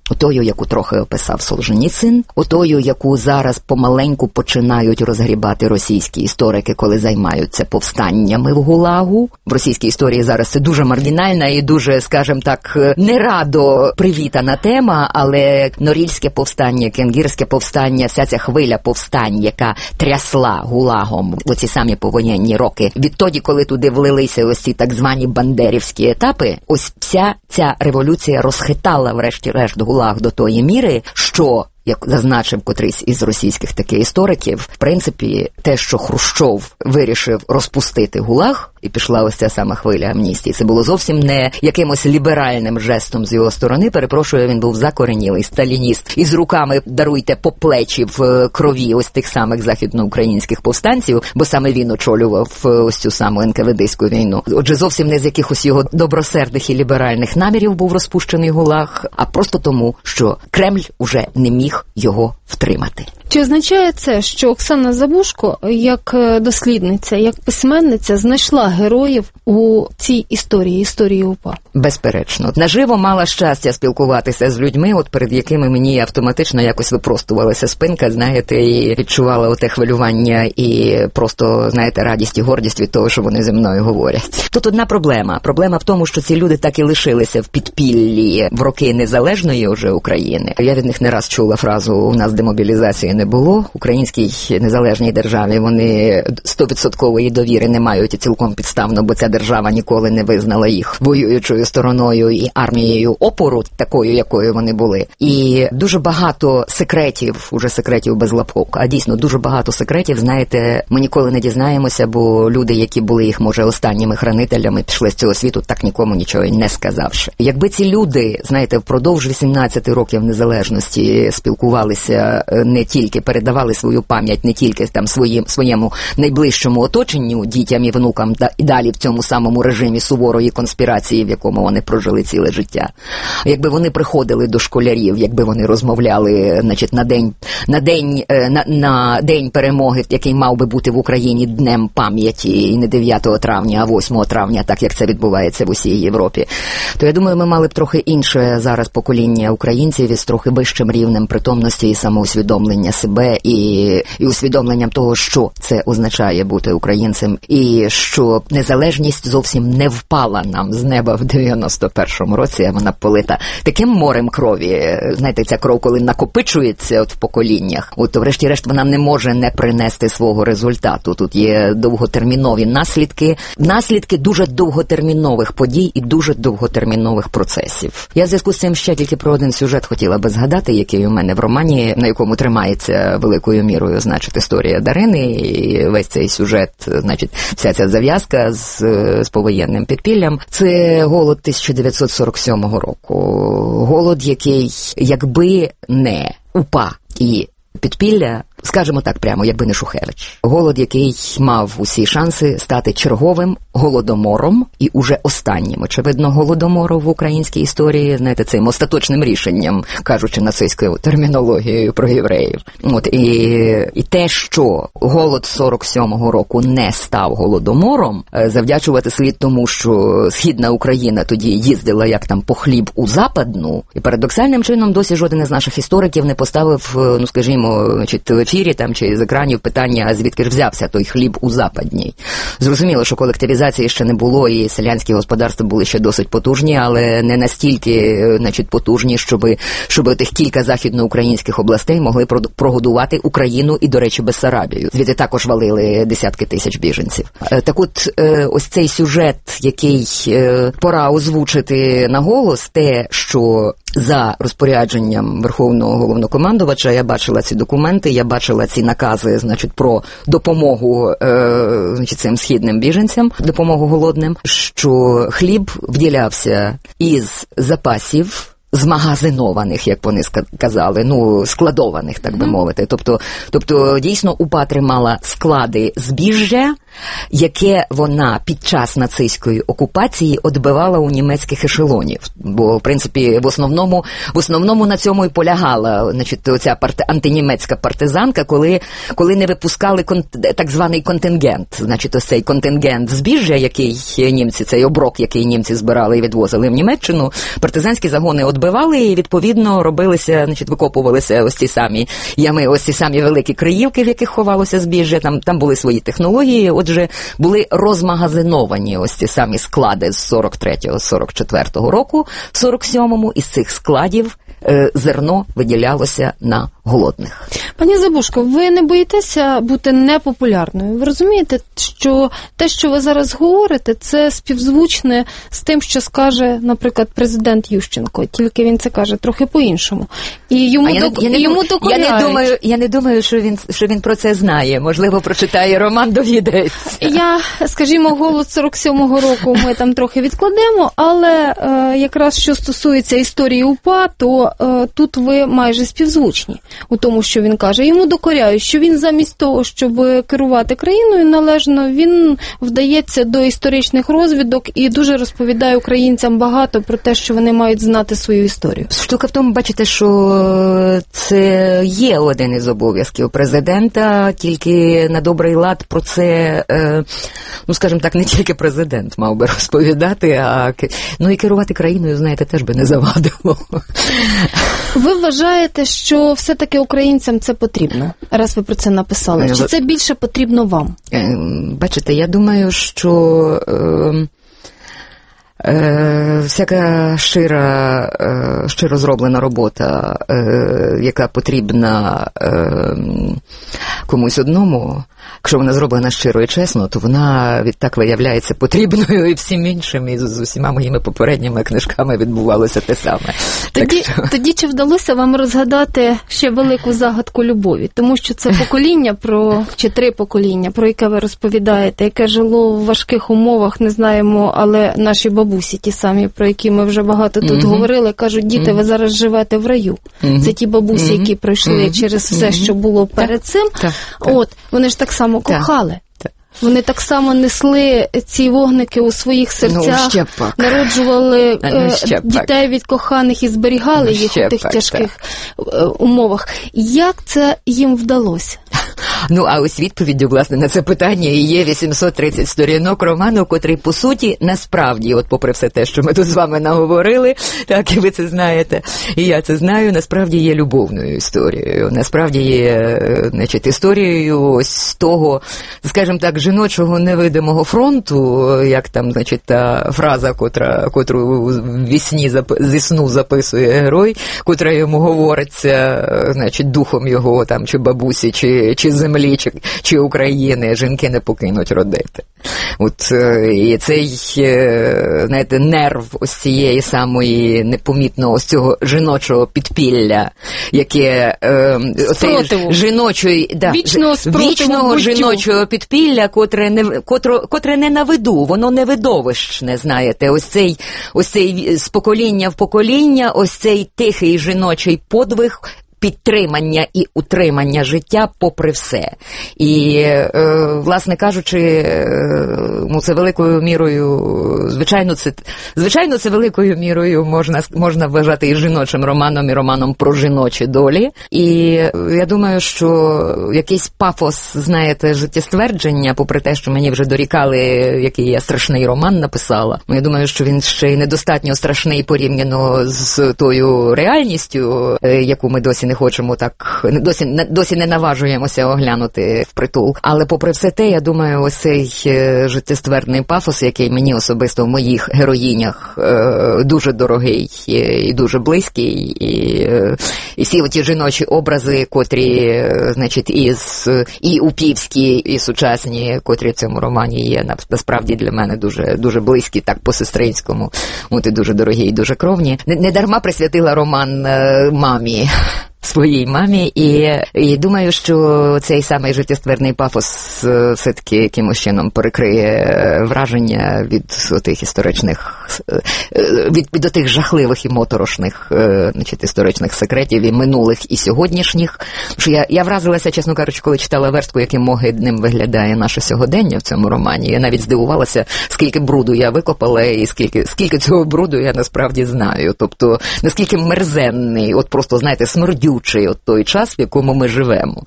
Отою, яку трохи описав Солженіцин, отою, яку зараз помаленьку починають розгрібати російські історики, коли займаються повстаннями в ГУЛАГу. В російській історії зараз це дуже маргінальна і дуже, скажімо так, не радо привітана тема, але Норільське повстання, Кенгірське повстання, вся ця хвиля повстань, яка трясла ГУЛАГом в оці самі повоєнні роки, відтоді, коли туди влилися ось ці так звані бандерівські етапи, ось вся ця революція розхитала врешті-решт ГУЛАГ до тої міри, що, як зазначив котрийсь із російських таких істориків, в принципі, те, що Хрущов вирішив розпустити ГУЛАГ, і пішла ось ця сама хвиля амністії, це було зовсім не якимось ліберальним жестом з його сторони. Перепрошую, він був закоренілий сталініст із руками, даруйте, по плечі в крові ось тих самих західноукраїнських повстанців, бо саме він очолював ось цю саму ен ка ве деську війну. Отже, зовсім не з якихось його добросердих і ліберальних намірів був розпущений ГУЛАГ, а просто тому, що Кремль уже не міг його втримати. Чи означає це, що Оксана Забужко, як дослідниця, як письменниця, знайшла героїв у цій історії, історії УПА? Безперечно. Наживо мала щастя спілкуватися з людьми, от перед якими мені автоматично якось випростувалася спинка, знаєте, і відчувала оте хвилювання і просто, знаєте, радість і гордість від того, що вони зі мною говорять. Тут одна проблема. Проблема в тому, що ці люди так і лишилися в підпіллі в роки незалежної уже України. Я від них не раз чула фразу «у нас демобілізації не було». Українській незалежній державі вони стовідсоткової довіри не мають і цілком підставно, бо ця держава ніколи не визнала їх воюючою стороною і армією опору, такою, якою вони були. І дуже багато секретів, уже секретів без лапок, а дійсно дуже багато секретів, знаєте, ми ніколи не дізнаємося, бо люди, які були їх, може, останніми хранителями, пішли з цього світу, так нікому нічого і не сказавши. Якби ці люди, знаєте, впродовж вісімнадцяти років незалежності спілкувалися не тільки, передавали свою пам'ять не тільки там своїм, своєму найближчому оточенню, дітям і внукам, да, і далі в цьому самому режимі суворої конспірації, в якому вони прожили ціле життя. Якби вони приходили до школярів, якби вони розмовляли, значить, на день, на день, на, на день перемоги, який мав би бути в Україні днем пам'яті, і не дев'ятого травня, а восьмого травня, так як це відбувається в усій Європі, то я думаю, ми мали б трохи інше зараз покоління українців із трохи вищим рівнем притомності і самоусвідомлення себе і, і усвідомленням того, що це означає бути українцем, і що незалежність зовсім не впала нам з неба в дев'яносто першому році, а вона полита таким морем крові. Знаєте, ця кров, коли накопичується от в поколіннях, от врешті-решт вона не може не принести свого результату. Тут є довготермінові наслідки, наслідки дуже довготермінових подій і дуже довготермінових процесів. Я в зв'язку з цим ще тільки про один сюжет хотіла би згадати, який у мене в романі, на якому тримається великою мірою, значить, історія Дарини, і весь цей сюжет, значить, вся ця зав'язка з, з повоєнним підпіллям. Це голод тисяча дев'ятсот сорок сьомого року. Голод, який, якби не УПА і підпілля, скажімо так прямо, якби не Шухевич. Голод, який мав усі шанси стати черговим голодомором і уже останнім, очевидно, голодомором в українській історії, знаєте, цим остаточним рішенням, кажучи нацистською термінологією про євреїв. От, і, і те, що голод сорок сьомого року не став голодомором, завдячувати слід тому, що Східна Україна тоді їздила як там по хліб у Западну, і парадоксальним чином досі жоден із наших істориків не поставив, ну, скажімо, значить, в ефірі там чи з екранів питання, а звідки ж взявся той хліб у Западній. Зрозуміло, що колективізації ще не було, і селянські господарства були ще досить потужні, але не настільки, значить, потужні, щоб, щоб тих кілька західноукраїнських областей могли прогодувати Україну і, до речі, Бессарабію. Звідти також валили десятки тисяч біженців. Так от, ось цей сюжет, який пора озвучити на голос, те, що за розпорядженням Верховного Головнокомандувача я бачила ці документи, я бачила ці накази, значить, про допомогу е, значить, цим східним біженцям, допомогу голодним, що хліб вділявся із запасів змагазинованих, як вони казали, ну, складованих, так би мовити. Тобто, тобто дійсно, УПА тримала склади збіжжя, яке вона під час нацистської окупації відбивала у німецьких ешелонів. Бо, в принципі, в основному, в основному на цьому і полягала, значить, оця парти, антинімецька партизанка, коли, коли не випускали кон, так званий контингент. Значить, ось цей контингент збіжжя, який німці, цей оброк, який німці збирали і відвозили в Німеччину, партизанські загони відбивали і, відповідно, робилися, значить, викопувалися ось ці самі ями, ось ці самі великі криївки, в яких ховалося збіжжя, там, там були свої технології, отже, були розмагазиновані ось ці самі склади з сорок третього сорок четвертого року, в сорок сьомому із цих складів е, зерно виділялося на голодних. Пані Забушко, ви не боїтеся бути непопулярною? Ви розумієте, що те, що ви зараз говорите, це співзвучне з тим, що скаже, наприклад, президент Ющенко, тільки він це каже трохи по-іншому. І йому, я, до... не, я, не, йому я не думаю, я не думаю, що він, що він про це знає. Можливо, прочитає роман, довідається. Я, скажімо, «Голод сорок сьомого року» ми там трохи відкладемо, але е, якраз що стосується історії УПА, то е, тут ви майже співзвучні у тому, що він каже. Йому докоряють, що він замість того, щоб керувати країною належно, він вдається до історичних розвідок і дуже розповідає українцям багато про те, що вони мають знати свою історію. Штука в тому, бачите, що це є один із обов'язків президента, тільки на добрий лад про це, ну, скажімо так, не тільки президент мав би розповідати, а ну і керувати країною, знаєте, теж би не завадило. Ви вважаєте, що все-таки українцям це потрібно, раз ви про це написали? Чи це більше потрібно вам? Бачите, я думаю, що е, е, всяка щира, е, щиро зроблена робота, е, яка потрібна е, комусь одному, якщо вона зроблена щиро і чесно, то вона відтак виявляється потрібною і всім іншим, і з, з усіма моїми попередніми книжками відбувалося те саме. Тоді, що... тоді чи вдалося вам розгадати ще велику загадку любові? Тому що це покоління, про чи три покоління, про яке ви розповідаєте, яке жило в важких умовах, не знаємо, але наші бабусі, ті самі, про які ми вже багато тут mm-hmm. говорили, кажуть, діти, mm-hmm. ви зараз живете в раю. Mm-hmm. Це ті бабусі, які пройшли mm-hmm. через все, що було перед цим. Так, так, От, вони ж так само кохали. Так. Вони так само несли ці вогники у своїх серцях, ну, народжували ну, е, дітей від коханих і зберігали ну, їх у тих пак, тяжких так. умовах. Як це їм вдалося? Ну, а ось відповіддю, власне, на це питання і є вісімсот тридцять сторінок роману, котрий, по суті, насправді, от попри все те, що ми тут з вами наговорили, так, і ви це знаєте, і я це знаю, насправді є любовною історією. Насправді є, значить, історією ось того, скажімо так, жіночого невидимого фронту, як там, значить, та фраза, котра, котру вісні, зі сну записує герой, котра йому говориться, значить, духом його, там, чи бабусі, чи, чи землі, чи, чи України, жінки не покинуть родити. От, і цей, знаєте, нерв ось цієї самої непомітного, ось цього жіночого підпілля, яке, оцей жіночої, да, вічного, вічного жіночого підпілля, котре не, котро, котре не на виду, воно не видовищне, знаєте, ось цей, ось цей з покоління в покоління, ось цей тихий жіночий подвиг, підтримання і утримання життя попри все. І, е, власне кажучи, е, ну, це великою мірою, звичайно, це, звичайно, це великою мірою можна, можна вважати і жіночим романом, і романом про жіночі долі. І я думаю, що якийсь пафос, знаєте, життєствердження, попри те, що мені вже дорікали, який я страшний роман написала, я думаю, що він ще й недостатньо страшний порівняно з тою реальністю, яку ми досі не хочемо так, досі, досі не наважуємося оглянути впритул. Але попри все те, я думаю, ось цей життєствердний пафос, який мені особисто в моїх героїнях е, дуже дорогий і дуже близький, і, і всі ті жіночі образи, котрі, значить, із, і упівські, і сучасні, котрі в цьому романі є, насправді для мене дуже, дуже близькі, так по-сестринському, от і дуже дорогі, і дуже кровні. Не, не дарма присвятила роман е, мамі своїй мамі. І, і думаю, що цей самий життєстверний пафос все-таки якимось чином перекриє враження від отих історичних, від, від отих жахливих і моторошних, значить, історичних секретів і минулих, і сьогоднішніх. Що я, я вразилася, чесно кажучи, коли читала верстку, яким могидним виглядає наше сьогодення в цьому романі. Я навіть здивувалася, скільки бруду я викопала і скільки, скільки цього бруду я насправді знаю. Тобто, наскільки мерзенний, от просто, знаєте, смердючий от той час, в якому ми живемо.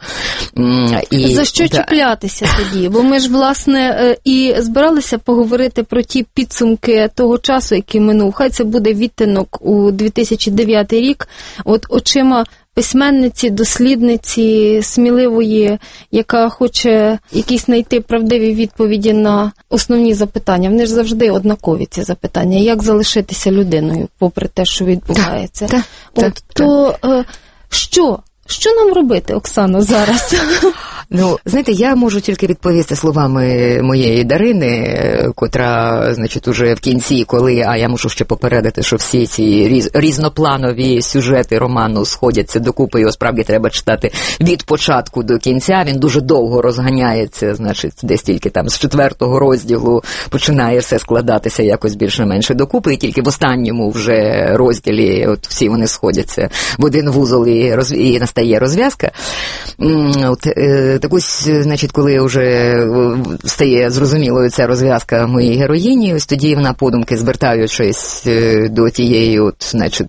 І, За що та... чіплятися тоді? Бо ми ж, власне, і збиралися поговорити про ті підсумки того часу, який минув. Хай це буде відтинок у дві тисячі дев'ятий рік. От очима письменниці, дослідниці, сміливої, яка хоче якісь знайти правдиві відповіді на основні запитання. Вони ж завжди однакові, ці запитання. Як залишитися людиною, попри те, що відбувається? Так, От, так, то так. Що? Що нам робити, Оксано, зараз? Ну, знаєте, я можу тільки відповісти словами моєї Дарини, котра, значить, уже в кінці, коли, а я мушу ще попередити, що всі ці різ, різнопланові сюжети роману сходяться докупи, його справді треба читати від початку до кінця, він дуже довго розганяється, значить, десь тільки там з четвертого розділу починає все складатися якось більше-менше докупи, і тільки в останньому вже розділі от всі вони сходяться в один вузол і, роз, і настає розв'язка. От, е, так ось, значить, коли вже стає зрозумілою ця розв'язка моїй героїні, ось тоді вона подумки, звертаючись до тієї, от, значить,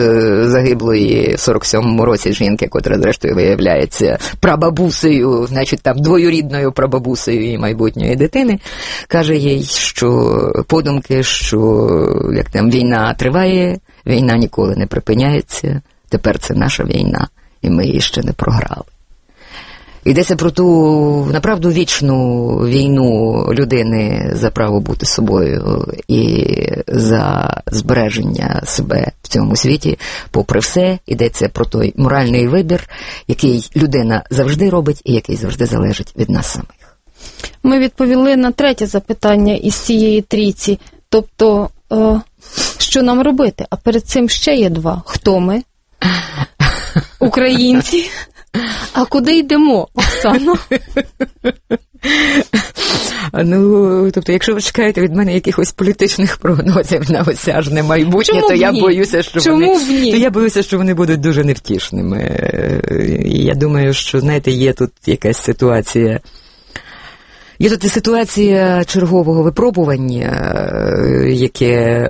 загиблої в сорок сьомому році жінки, котра, зрештою, виявляється прабабусею, значить, там, двоюрідною прабабусею її майбутньої дитини, каже їй, що подумки, що, як там, війна триває, війна ніколи не припиняється, тепер це наша війна, і ми її ще не програли. Йдеться про ту, направду, вічну війну людини за право бути собою і за збереження себе в цьому світі. Попри все, йдеться про той моральний вибір, який людина завжди робить і який завжди залежить від нас самих. Ми відповіли на третє запитання із цієї трійці. Тобто, е, що нам робити? А перед цим ще є два. Хто ми? Українці. А куди йдемо, Оксано? Ну, тобто, якщо ви чекаєте від мене якихось політичних прогнозів на осяжне майбутнє, Чому то я ні? боюся, що Чому вони, то я боюся, що вони будуть дуже невтішними. І я думаю, що, знаєте, є тут якась ситуація. Є тут і ситуація чергового випробування, яке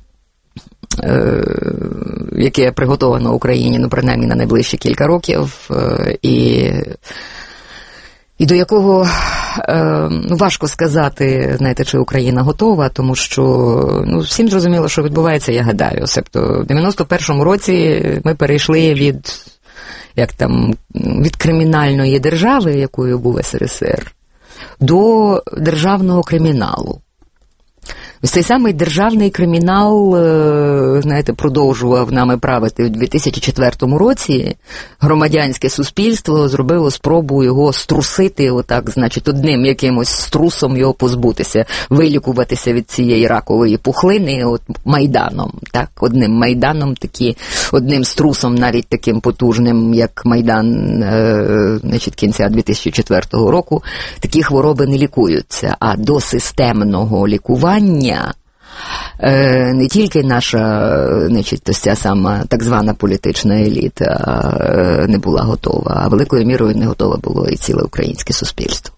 яке приготовано Україні, ну, принаймні, на найближчі кілька років, і, і до якого ну, важко сказати, знаєте, чи Україна готова, тому що, ну, всім зрозуміло, що відбувається, я гадаю. Себто, в дев'яносто першому році ми перейшли від, як там, від кримінальної держави, якою був ес ер ес ер, до державного криміналу. Ось цей самий державний кримінал, знаєте, продовжував нами правити у дві тисячі четвертому році. Громадянське суспільство зробило спробу його струсити, отак, значить, одним якимось струсом його позбутися, вилікуватися від цієї ракової пухлини, от Майданом, так, одним Майданом, такі, одним струсом, навіть таким потужним, як Майдан, е, значить, кінця дві тисячі четвертого року, такі хвороби не лікуються, а до системного лікування не тільки наша, значить, ця сама так звана політична еліта не була готова, а великою мірою не готове було і ціле українське суспільство.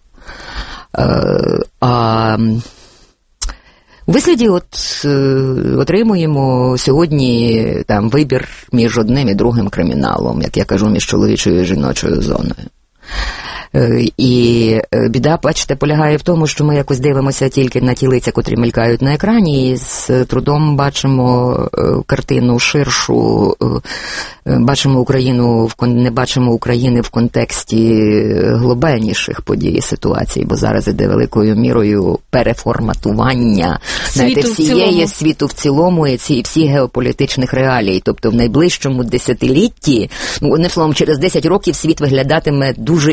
А у висліді от отримуємо сьогодні там вибір між одним і другим криміналом, як я кажу, між чоловічою і жіночою зоною. І біда, бачите, полягає в тому, що ми якось дивимося тільки на ті лиця, котрі мелькають на екрані, і з трудом бачимо картину ширшу, бачимо Україну, не бачимо України в контексті глобальніших подій і ситуацій, бо зараз іде великою мірою переформатування, знаєте, всієї світу в цілому і ці, всі геополітичних реалій. Тобто в найближчому десятилітті, ну, одним словом, через десять років світ виглядатиме дуже, дуже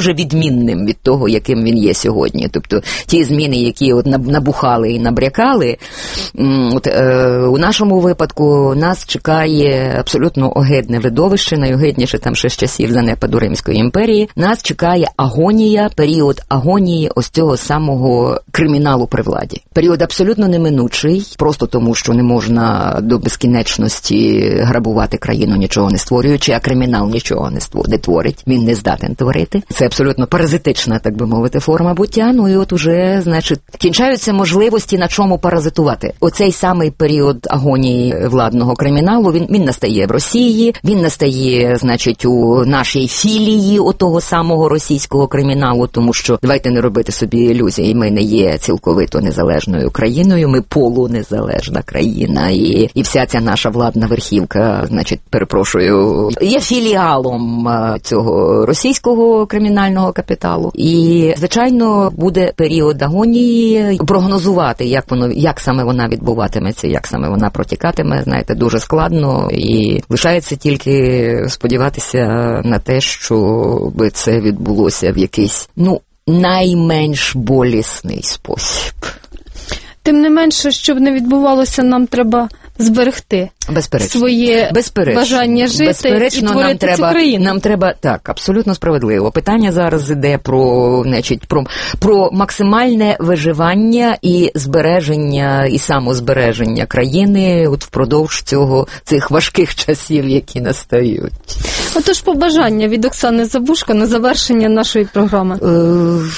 дуже відмінним від того, яким він є сьогодні. Тобто ті зміни, які от набухали і набрякали, от, е, у нашому випадку нас чекає абсолютно огидне видовище, найогидніше там ще з часів занепаду Римської імперії. Нас чекає агонія, період агонії ось цього самого криміналу при владі. Період абсолютно неминучий, просто тому, що не можна до безкінечності грабувати країну, нічого не створюючи, а кримінал нічого не, створ... не творить, він не здатен творити. Це абсолютно паразитична, так би мовити, форма буття. Ну і от уже, значить, кінчаються можливості на чому паразитувати. Оцей самий період агонії владного криміналу, він, він настає в Росії, він настає, значить, у нашій філії отого самого російського криміналу, тому що, давайте не робити собі ілюзій, ми не є цілковито незалежною країною, ми полунезалежна країна, і, і вся ця наша владна верхівка, значить, перепрошую, є філіалом цього російського кримінального капіталу. І, звичайно, буде період агонії. Прогнозувати, як воно, як саме вона відбуватиметься, як саме вона протікатиме, знаєте, дуже складно. І лишається тільки сподіватися на те, щоб це відбулося в якийсь, ну, найменш болісний спосіб. Тим не менше, щоб не відбувалося, нам треба зберегти Безперечно. своє Безперечно. бажання жити Безперечно, і творити нам треба, цю країну. Нам треба, так, абсолютно справедливо. Питання зараз йде про, значить, про, про максимальне виживання і збереження, і самозбереження країни от впродовж цього, цих важких часів, які настають. Отож, побажання від Оксани Забужко на завершення нашої програми. Е-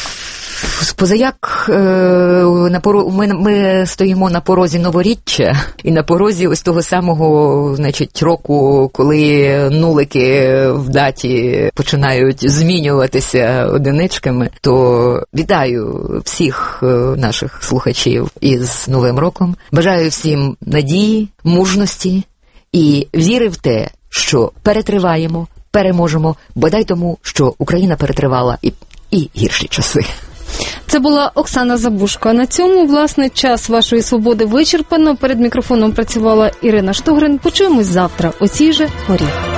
Позаяк е, на поро... ми, ми стоїмо на порозі новоріччя і на порозі ось того самого, значить, року, коли нулики в даті починають змінюватися одиничками, то вітаю всіх е, наших слухачів із Новим роком. Бажаю всім надії, мужності і віри в те, що перетриваємо, переможемо, бодай тому, що Україна перетривала і, і гірші часи. Це була Оксана Забужко. А на цьому, власне, час вашої свободи вичерпано. Перед мікрофоном працювала Ірина Штогрин. Почуємось завтра о цій же порі.